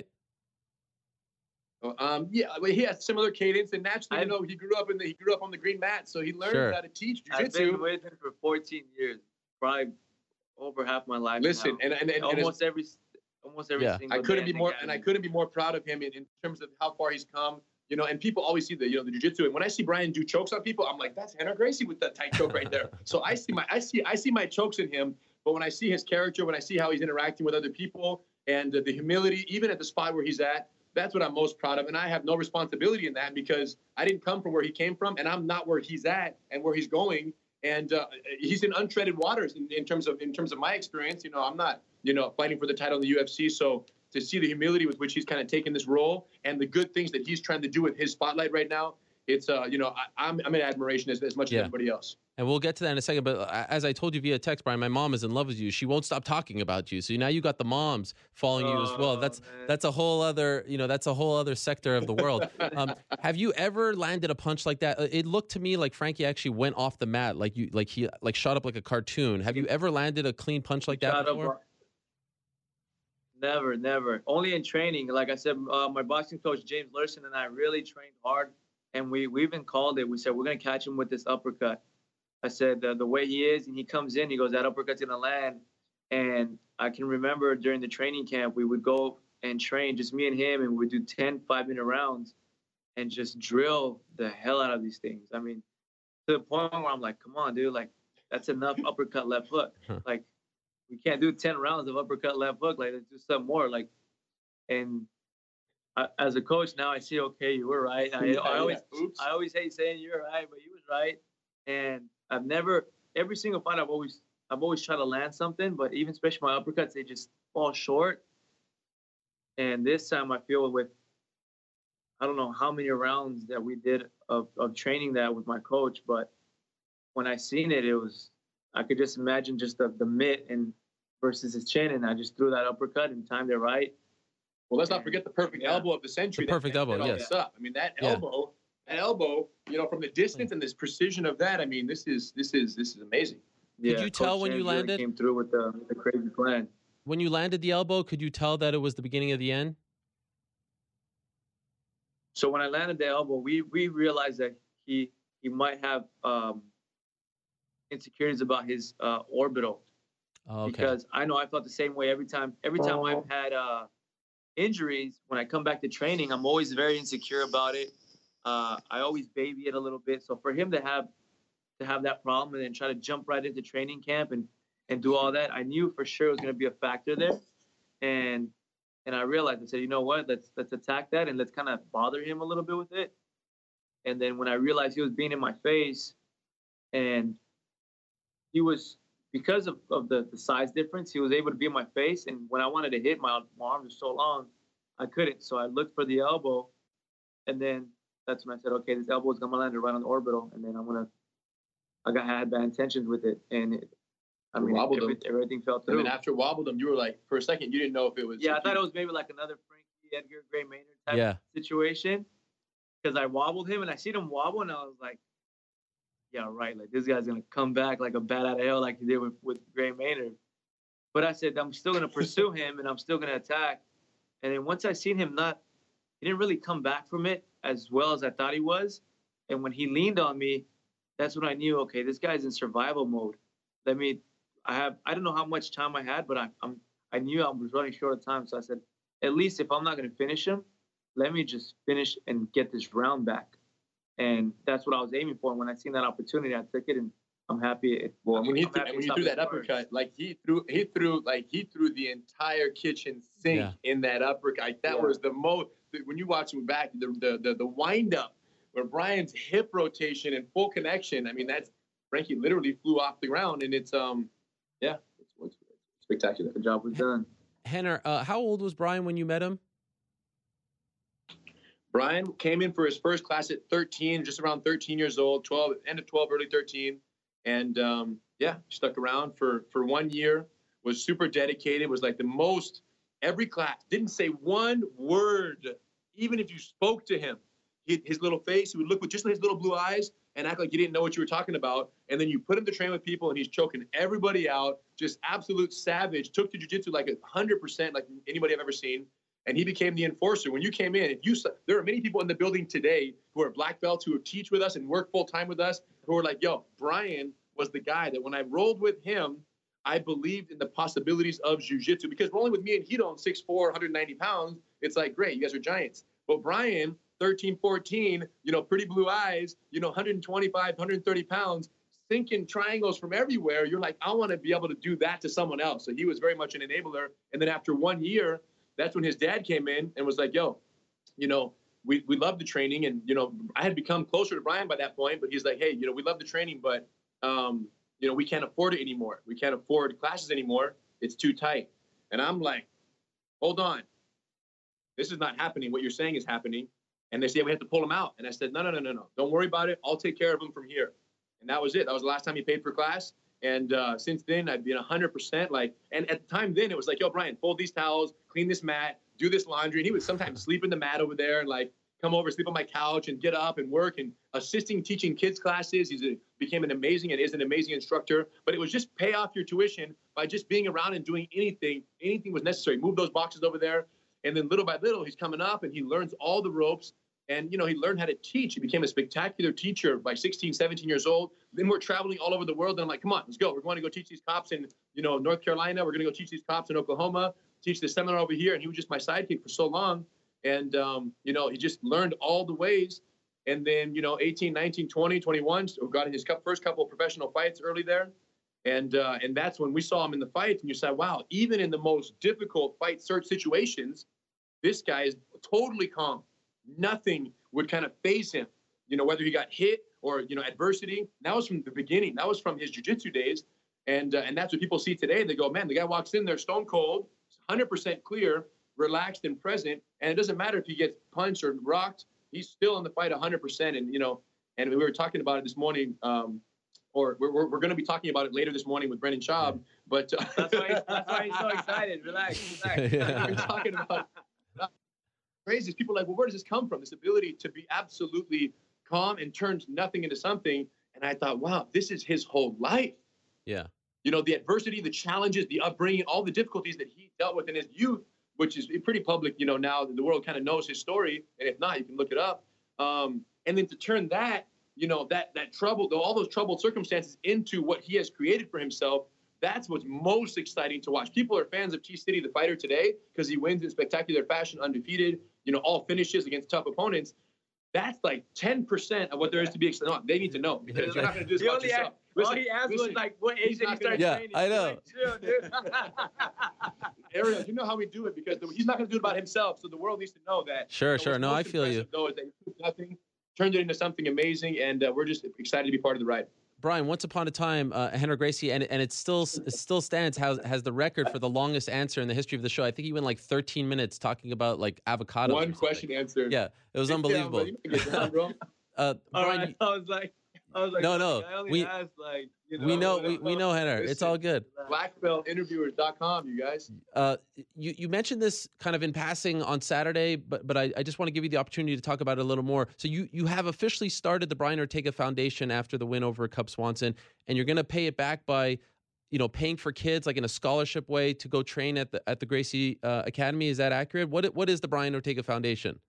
Um, yeah, but he has similar cadence, and naturally, I've- you know, he grew up in the he grew up on the green mat, so he learned Sure. how to teach I've been jiu-jitsu. with him for fourteen years, probably over half my life. Listen, now. and and, and, and almost every, almost every Yeah. single I couldn't day be more, think and I I'm- couldn't be more proud of him in, in terms of how far he's come. You know, and people always see the you know the jiu-jitsu, and when I see Brian do chokes on people, I'm like, that's Henry Gracie with that tight choke right there. So I see my I see I see my chokes in him. But when I see his character, when I see how he's interacting with other people and uh, the humility, even at the spot where he's at, that's what I'm most proud of. And I have no responsibility in that because I didn't come from where he came from, and I'm not where he's at and where he's going. And uh, he's in untreaded waters in, in terms of in terms of my experience. You know, I'm not, you know, fighting for the title in the U F C. So to see the humility with which he's kind of taken this role and the good things that he's trying to do with his spotlight right now, it's, uh, you know, I, I'm, I'm in admiration as, as much Yeah. as everybody else. And we'll get to that in a second. But as I told you via text, Brian, my mom is in love with you. She won't stop talking about you. So now you got the moms following you as well. Oh, That's man. that's a whole other, you know, that's a whole other sector of the world. Um, have you ever landed a punch like that? It looked to me like Frankie actually went off the mat, like you, like he, like shot up like a cartoon. Have you ever landed a clean punch like that Shot up, before? uh, Never, never. Only in training. Like I said, uh, my boxing coach, James Lurson, and I really trained hard. And we, we even called it. We said, we're going to catch him with this uppercut. I said, uh, the way he is, and he comes in, he goes, that uppercut's going to land. And I can remember during the training camp, we would go and train, just me and him, and we would do ten five-minute rounds and just drill the hell out of these things. I mean, to the point where I'm like, come on, dude, like, that's enough uppercut, left hook. Huh. Like, we can't do ten rounds of uppercut, left hook. Like, let's do some more. Like, and I, as a coach now, I see, okay, you were right. I, Yeah, I always, yeah. Oops. I always hate saying you're right, but you was right. And I've never, every single fight, I've always, I've always tried to land something, but even especially my uppercuts, they just fall short. And this time, I feel with, I don't know how many rounds that we did of, of training that with my coach, but when I seen it, it was, I could just imagine just the, the mitt and versus his chin, and I just threw that uppercut and timed it right. Well, let's not forget the perfect Yeah. elbow of the century. The that- perfect that elbow, set all yes. this up. I mean, that Yeah. elbow, that elbow, you know, from the distance and this precision of that. I mean, this is this is this is amazing. Yeah, you tell Coach when you James really landed? Came through with the, with the crazy plan. When you landed the elbow, could you tell that it was the beginning of the end? So when I landed the elbow, we we realized that he he might have um, insecurities about his uh, orbital. Oh, okay. Because I know I felt the same way every time. Every time I've had uh, injuries, when I come back to training, I'm always very insecure about it. Uh, I always baby it a little bit. So for him to have to have that problem and then try to jump right into training camp and and do all that, I knew for sure it was going to be a factor there. And and I realized, I said, you know what? Let's let's attack that and let's kind of bother him a little bit with it. And then when I realized he was being in my face, and he was, because of, of the, the size difference, he was able to be in my face. And when I wanted to hit, my, my arms were so long, I couldn't. So I looked for the elbow, and then that's when I said, okay, this elbow is going to land right on the orbital, and then I'm going to, I got I had bad intentions with it. And it, I mean, Wobbled every, him. everything fell I through. mean, after it wobbled him, you were like, for a second, you didn't know if it was. Yeah, I thought it was maybe like another Frankie Edgar Gray Maynard type Yeah. situation, because I wobbled him and I seen him wobble, and I was like, yeah, right. Like, this guy's going to come back like a bat out of hell like he did with, with Gray Maynard. But I said, I'm still going to pursue him, and I'm still going to attack. And then once I seen him not, he didn't really come back from it as well as I thought he was. And when he leaned on me, that's when I knew, okay, this guy's in survival mode. Let me, I have, I don't know how much time I had, but I, I'm, I knew I was running short of time. So I said, at least if I'm not going to finish him, let me just finish and get this round back. And that's what I was aiming for. And when I seen that opportunity, I took it, and I'm happy. It, Well, when he I'm threw, happy when it you stopped threw that it first. uppercut, like he threw, he threw, like he threw the entire kitchen sink Yeah. in that uppercut. Like, that Yeah. was the most. When you watch him back, the the the, the wind up where Brian's hip rotation and full connection. I mean, that's Frankie literally flew off the ground, and it's um, yeah, it's, it's spectacular. The job was done. Henner, uh, how old was Brian when you met him? Brian came in for his first class at thirteen, just around thirteen years old, twelve, end of twelve, early thirteen. And um, yeah, stuck around for, for one year, was super dedicated, was like the most, every class, didn't say one word, even if you spoke to him. He, his little face, he would look with just his little blue eyes and act like you didn't know what you were talking about. And then you put him to train with people, and he's choking everybody out, just absolute savage, took to jiu-jitsu like one hundred percent, like anybody I've ever seen. And he became the enforcer. When you came in, if you saw, there are many people in the building today who are black belts who teach with us and work full time with us who are like, yo, Brian was the guy that when I rolled with him, I believed in the possibilities of jiu-jitsu, because rolling with me and Hito, six foot four, one hundred ninety pounds, it's like, great, you guys are giants. But Brian, thirteen, fourteen, you know, pretty blue eyes, you know, one twenty-five, one thirty pounds, sinking triangles from everywhere. You're like, I want to be able to do that to someone else. So he was very much an enabler. And then after one year, that's when his dad came in and was like, yo, you know, we, we love the training. And, you know, I had become closer to Brian by that point, but he's like, hey, you know, we love the training, but, um, you know, we can't afford it anymore. We can't afford classes anymore. It's too tight. And I'm like, hold on. This is not happening. What you're saying is happening. And they say, we have to pull him out. And I said, no, no, no, no, no. Don't worry about it. I'll take care of him from here. And that was it. That was the last time he paid for class. And uh, since then, I've been one hundred percent like, and at the time then, it was like, yo, Brian, fold these towels, clean this mat, do this laundry. And he would sometimes sleep in the mat over there and like come over, sleep on my couch and get up and work and assisting teaching kids classes. He's a, became an amazing and is an amazing instructor. But it was just pay off your tuition by just being around and doing anything. Anything was necessary. Move those boxes over there. And then little by little, he's coming up and he learns all the ropes. And, you know, he learned how to teach. He became a spectacular teacher by sixteen, seventeen years old. Then we're traveling all over the world. And I'm like, come on, let's go. We're going to go teach these cops in, you know, North Carolina. We're going to go teach these cops in Oklahoma, teach this seminar over here. And he was just my sidekick for so long. And, um, you know, he just learned all the ways. And then, you know, eighteen, nineteen, twenty, twenty-one, so got in his first couple of professional fights early there. And uh, and that's when we saw him in the fights. And you said, wow, even in the most difficult fight search situations, this guy is totally calm. Nothing would kind of phase him, you know, whether he got hit or, you know, adversity. That was from the beginning. That was from his jiu-jitsu days. And uh, and that's what people see today. They go, man, the guy walks in there stone cold, one hundred percent clear, relaxed and present. And it doesn't matter if he gets punched or rocked. He's still in the fight one hundred percent. And, you know, and we were talking about it this morning, um, or we're, we're, we're going to be talking about it later this morning with Brendan Schaub. But uh, That's why, he's, that's why he's so excited. Relax, relax. Yeah. we're talking about crazy. People are like, well, where does this come from? This ability to be absolutely calm and turns nothing into something. And I thought, wow, this is his whole life. Yeah. You know, the adversity, the challenges, the upbringing, all the difficulties that he dealt with in his youth, which is pretty public, you know, now that the world kind of knows his story. And if not, you can look it up. Um, and then to turn that, you know, that that trouble, all those troubled circumstances into what he has created for himself, that's what's most exciting to watch. People are fans of T City, the fighter today, because he wins in spectacular fashion, undefeated, you know, all finishes against tough opponents. That's like ten percent of what there is to be excited. No, they need to know because you're not going to do this He about only yourself. asked, Listen, all he asked listen, was like, what age he's did he not gonna- start Yeah, training? I know. Like, chill, dude. Ariel, you know how we do it because the, he's not going to do it about himself. So the world needs to know that. Sure, you know, sure. what's No, I most feel you. impressive, Though, is that he took nothing, turned it into something amazing, and uh, we're just excited to be part of the ride. Brian, once upon a time, uh, Henry Gracie, and and it still it still stands, has has the record for the longest answer in the history of the show. I think he went like thirteen minutes talking about like avocados. or One something. question answered. Yeah, it was unbelievable. Yeah, but you can get down, bro. Uh, All Brian, right, I was like, I was like, No, no, I only we- asked like, you know, we know we, we know Henry. It's Listen. all good. black belt interviewers dot com, you guys. Uh, you, you mentioned this kind of in passing on Saturday, but but I, I just want to give you the opportunity to talk about it a little more. So you you have officially started the Brian Ortega Foundation after the win over Cub Swanson, and you're going to pay it back by, you know, paying for kids like in a scholarship way to go train at the at the Gracie uh, Academy. Is that accurate? What what is the Brian Ortega Foundation?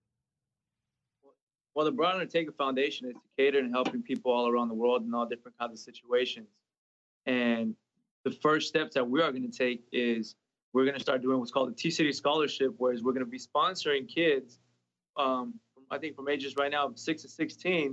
Well, the Brian Ortega Foundation is to cater and helping people all around the world in all different kinds of situations. And the first steps that we are going to take is we're going to start doing what's called the T-City Scholarship, whereas we're going to be sponsoring kids, um, from, I think from ages right now six to sixteen,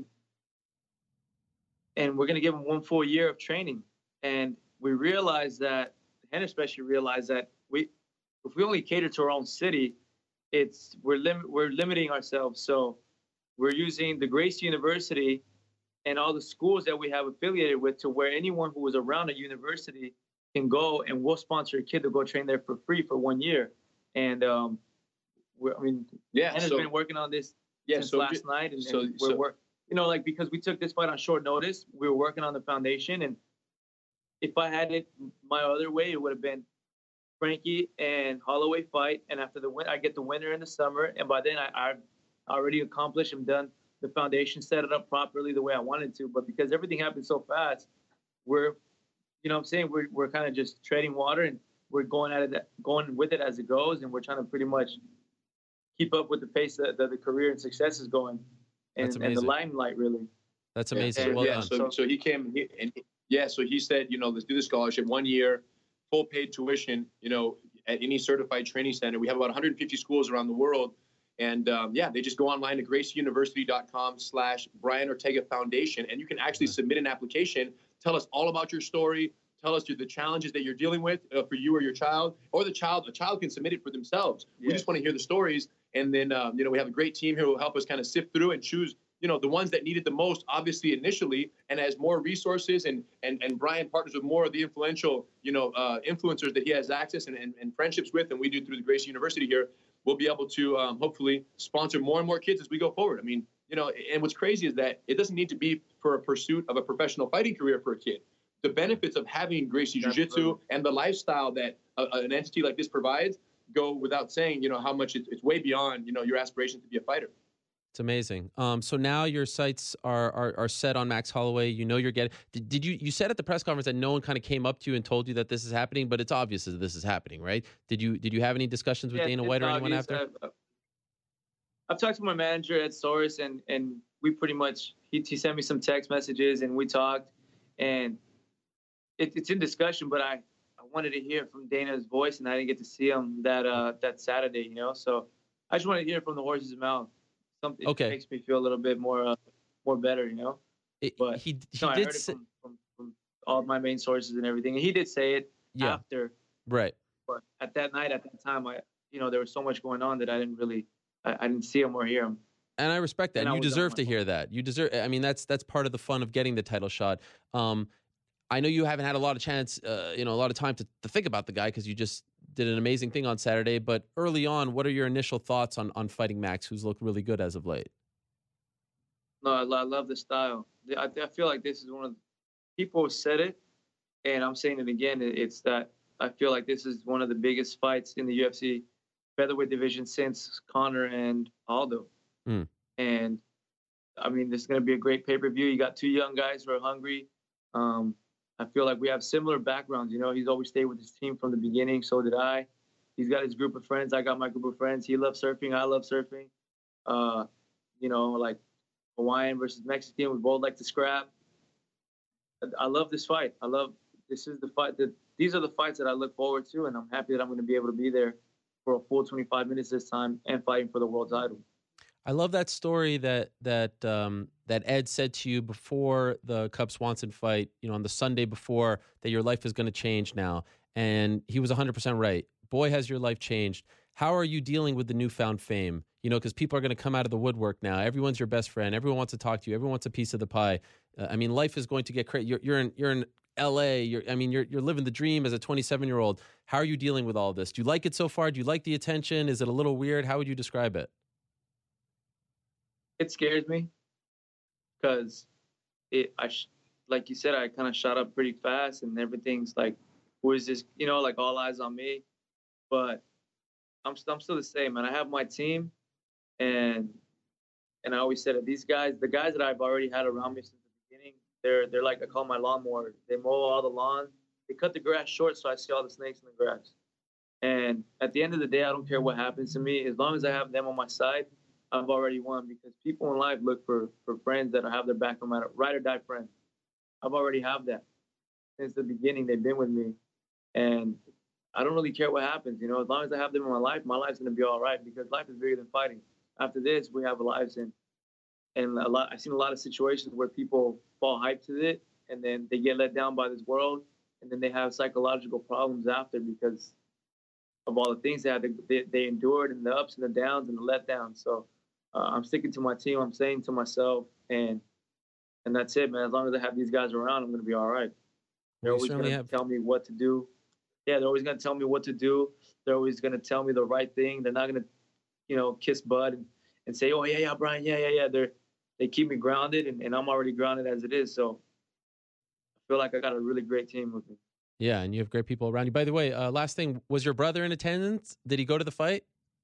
and we're going to give them one full year of training. And we realize that, and especially realize that we, if we only cater to our own city, it's we're lim- we're limiting ourselves. So we're using the Gracie University and all the schools that we have affiliated with to where anyone who is around a university can go, and we'll sponsor a kid to go train there for free for one year. And um, we're, I mean, Yeah. Hannah's so been working on this yeah. since So last night, and, so- and we're so- work, you know, like because we took this fight on short notice, we were working on the foundation, and if I had it my other way, it would have been Frankie and Holloway fight, and after the win, I get the winner in the summer, and by then I, I already accomplished and done the foundation, set it up properly the way I wanted to. But because everything happened so fast, we're, you know what I'm saying, we're, we're kind of just treading water, and we're going at it, going with it as it goes. And we're trying to pretty much keep up with the pace that, that the career and success is going, and, That's and the amazing. limelight really. That's Yeah, amazing. so, Well yeah, done. so, so he came, he, and he, yeah, so he said, you know, let's do the scholarship, one year, full paid tuition, you know, at any certified training center. We have about one hundred fifty schools around the world. And um, yeah, they just go online to gracie university dot com slash Brian Ortega Foundation, and you can actually submit an application, Tell us all about your story. Tell us the challenges that you're dealing with uh, for you or your child, or the child. A child can submit it for themselves. Yes. We just want to hear the stories, and then um, you know we have a great team here who will help us kind of sift through and choose you know the ones that needed the most, obviously initially, and as more resources and and and Brian partners with more of the influential you know uh, influencers that he has access and, and and friendships with, and we do through the Gracie University here. We'll be able to um, hopefully sponsor more and more kids as we go forward. I mean, you know, and what's crazy is that it doesn't need to be for a pursuit of a professional fighting career for a kid. The benefits of having Gracie Jiu-Jitsu and the lifestyle that a, an entity like this provides go without saying, you know, how much it's, it's way beyond, you know, your aspiration to be a fighter. It's amazing. Um, so now your sights are, are are set on Max Holloway. You know you're getting. Did, did you you said at the press conference that no one kind of came up to you and told you that this is happening, but it's obvious that this is happening, right? Did you did you have any discussions with Yeah, Dana it's White or anyone obvious. after? I've, I've talked to my manager Ed Soros, and and we pretty much he, he sent me some text messages and we talked, and it, it's in discussion. But I, I wanted to hear from Dana's voice, and I didn't get to see him that uh that Saturday, you know. So I just wanted to hear from the horse's mouth. Something Okay. makes me feel a little bit more uh, more better, you know. It- But he he no, I did heard it say, from, from, from all of my main sources and everything, and he did say it yeah, after. right. But at that night, at that time, I you know there was so much going on that I didn't really I, I didn't see him or hear him. And I respect that. And And I you was on deserve my to hear that. You deserve. I mean, that's that's part of the fun of getting the title shot. Um, I know you haven't had a lot of chance, uh, you know, a lot of time to, to think about the guy because you just did an amazing thing on Saturday. But early on, what are your initial thoughts on on fighting Max, who's looked really good as of late? No, I, lo- I love the style. I, I feel like this is one of the people said it, and I'm saying it again. it- It's that I feel like this is one of the biggest fights in the U F C featherweight division since Conor and Aldo. Mm. And I mean, this is going to be a great pay per view. You got two young guys who are hungry. Um, I feel like we have similar backgrounds. You know, he's always stayed with his team from the beginning. So did I. He's got his group of friends. I got my group of friends. He loves surfing. I love surfing. Uh, you know, like Hawaiian versus Mexican. We both like to scrap. I- I love this fight. I love this is the fight that these are the fights that I look forward to, and I'm happy that I'm going to be able to be there for a full twenty-five minutes this time and fighting for the world title. I love that story that that um, that Ed said to you before the Cub Swanson fight. You know, on the Sunday before, that your life is going to change now, and he was one hundred percent right. Boy, has your life changed. How are you dealing with the newfound fame? You know, because people are going to come out of the woodwork now. Everyone's your best friend. Everyone wants to talk to you. Everyone wants a piece of the pie. Uh, I mean, life is going to get crazy. You're, you're in you're in L A. You're, I mean, you're you're living the dream as a twenty-seven year old. How are you dealing with all this? Do you like it so far? Do you like the attention? Is it a little weird? How would you describe it? It scares me because it, I, sh- like you said, I kind of shot up pretty fast, and everything's like, who is this? You know, like all eyes on me. But I'm, st- I'm still the same, man. I have my team, and and I always said it. These guys, the guys that I've already had around me since the beginning, they're they're like I call my lawnmower. They mow all the lawn. They cut the grass short, so I see all the snakes in the grass. And at the end of the day, I don't care what happens to me. As long as I have them on my side, I've already won, because people in life look for, for friends that have their back no matter, ride or die friends. I've already have that. Since the beginning, they've been with me. And I don't really care what happens. You know, as long as I have them in my life, my life's going to be all right, because life is bigger than fighting. After this, we have lives. And, and a lot, I've seen a lot of situations where people fall hype to it, and then they get let down by this world, and then they have psychological problems after because of all the things they had to, they, they endured, and the ups and the downs and the letdowns. So uh, I'm sticking to my team. I'm saying to myself, and and that's it, man. As long as I have these guys around, I'm going to be all right. They're You always going certainly to have- tell me what to do. Yeah, they're always going to tell me what to do. They're always going to tell me the right thing. They're not going to, you know, kiss butt and, and say, oh, yeah, yeah, Brian, yeah, yeah, yeah. They're, they keep me grounded, and, and I'm already grounded as it is. So I feel like I got a really great team with me. Yeah, and you have great people around you. By the way, uh, last thing, was your brother in attendance? Did he go to the fight?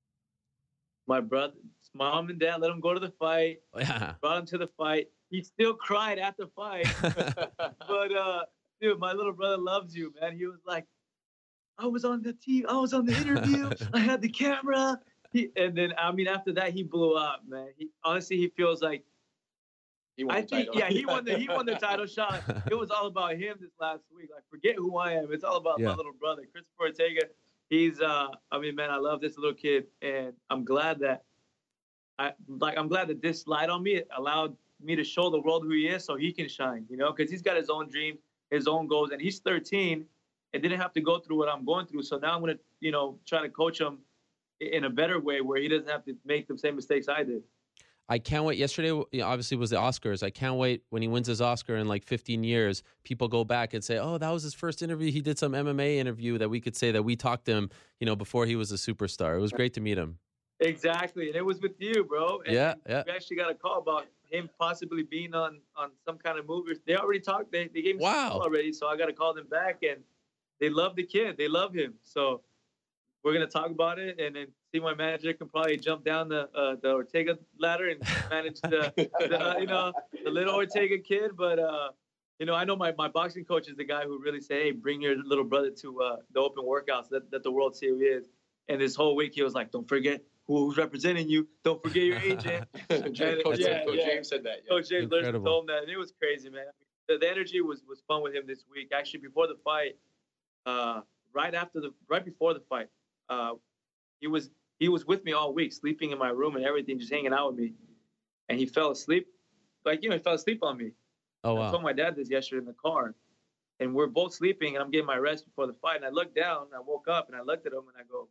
My brother, mom and dad let him go to the fight. Yeah. Brought him to the fight. He still cried at the fight. But, uh, dude, my little brother loves you, man. He was like, I was on the T V, I was on the interview, I had the camera. He, and then, I mean, after that, he blew up, man. He, honestly, he feels like, He won I the think, title. yeah, he won the he won the title shot. It was all about him this last week. Like, forget who I am. It's all about Yeah. my little brother, Christopher Ortega. He's, uh, I mean, man, I love this little kid, and I'm glad that, I like, I'm glad that this light on me allowed me to show the world who he is, so he can shine. You know, because he's got his own dreams. his own goals. And he's thirteen and didn't have to go through what I'm going through. So now I'm going to, you know, try to coach him in a better way where he doesn't have to make the same mistakes I did. I can't wait. Yesterday, you know, obviously, was the Oscars. I can't wait when he wins his Oscar in like fifteen years. People go back and say, oh, that was his first interview. He did some M M A interview that we could say that we talked to him, you know, before he was a superstar. It was great to meet him. Exactly. And it was with you, bro. And yeah, yeah. We actually got a call about him possibly being on, on some kind of movie. They already talked. They, they gave me wow. some call already. So I got to call them back. And they love the kid. They love him. So we're going to talk about it. And then see my manager can probably jump down the uh, the Ortega ladder and manage the, the uh, you know, the little Ortega kid. But, uh, you know, I know my, my boxing coach is the guy who really say, hey, bring your little brother to uh, the open workouts that, that the World Series is. And this whole week he was like, don't forget who's representing you. Don't forget your agent. and, Coach, yeah, Coach yeah. James said that. Yeah. Coach James Larson told him that. And it was crazy, man. The, the energy was, was fun with him this week. Actually, before the fight, uh, right after the, right before the fight, uh, he was he was with me all week, sleeping in my room and everything, just hanging out with me. And he fell asleep, like you know, he fell asleep on me. Oh wow! I told my dad this yesterday in the car, and we're both sleeping, and I'm getting my rest before the fight. And I looked down, and I woke up, and I looked at him, and I go,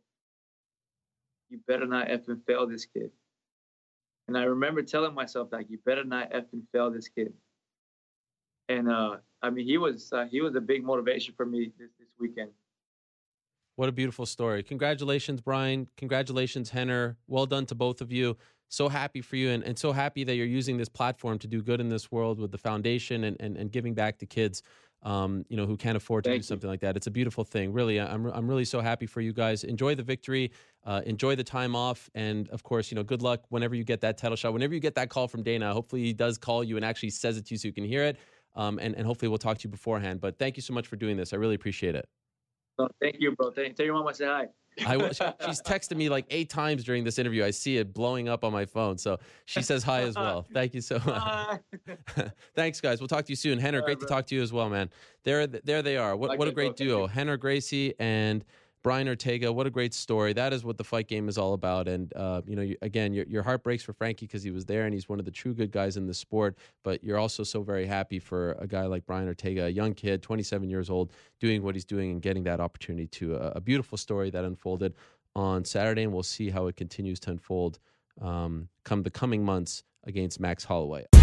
"You better not effing fail this kid." And I remember telling myself like, "You better not effing fail this kid." And uh, I mean, he was uh, he was a big motivation for me this this weekend. What a beautiful story. Congratulations, Brian. Congratulations, Rener. Well done to both of you. So happy for you and, and so happy that you're using this platform to do good in this world with the foundation and, and, and giving back to kids, um, you know, who can't afford to Thank do something you. like that. It's a beautiful thing. Really, I'm, I'm really so happy for you guys. Enjoy the victory. Uh, enjoy the time off. And, of course, you know, good luck whenever you get that title shot. Whenever you get that call from Dana, hopefully he does call you and actually says it to you so you can hear it. Um, and, and hopefully we'll talk to you beforehand. But thank you so much for doing this. I really appreciate it. Oh, thank you, bro. Thank, tell your mom I say hi. I will, she's texted me like eight times during this interview. I see it blowing up on my phone. So she says hi as well. Thank you so much. Thanks, guys. We'll talk to you soon. Rener, right, great bro. to talk to you as well, man. There, there they are. What, Like what a it, great bro. duo. Rener Gracie and Brian Ortega. What a great story. That is what the fight game is all about. And, uh, you know, you, again, your, your heart breaks for Frankie because he was there and he's one of the true good guys in the sport. But you're also so very happy for a guy like Brian Ortega, a young kid, twenty-seven years old, doing what he's doing and getting that opportunity to a, a beautiful story that unfolded on Saturday. And we'll see how it continues to unfold um, come the coming months against Max Holloway.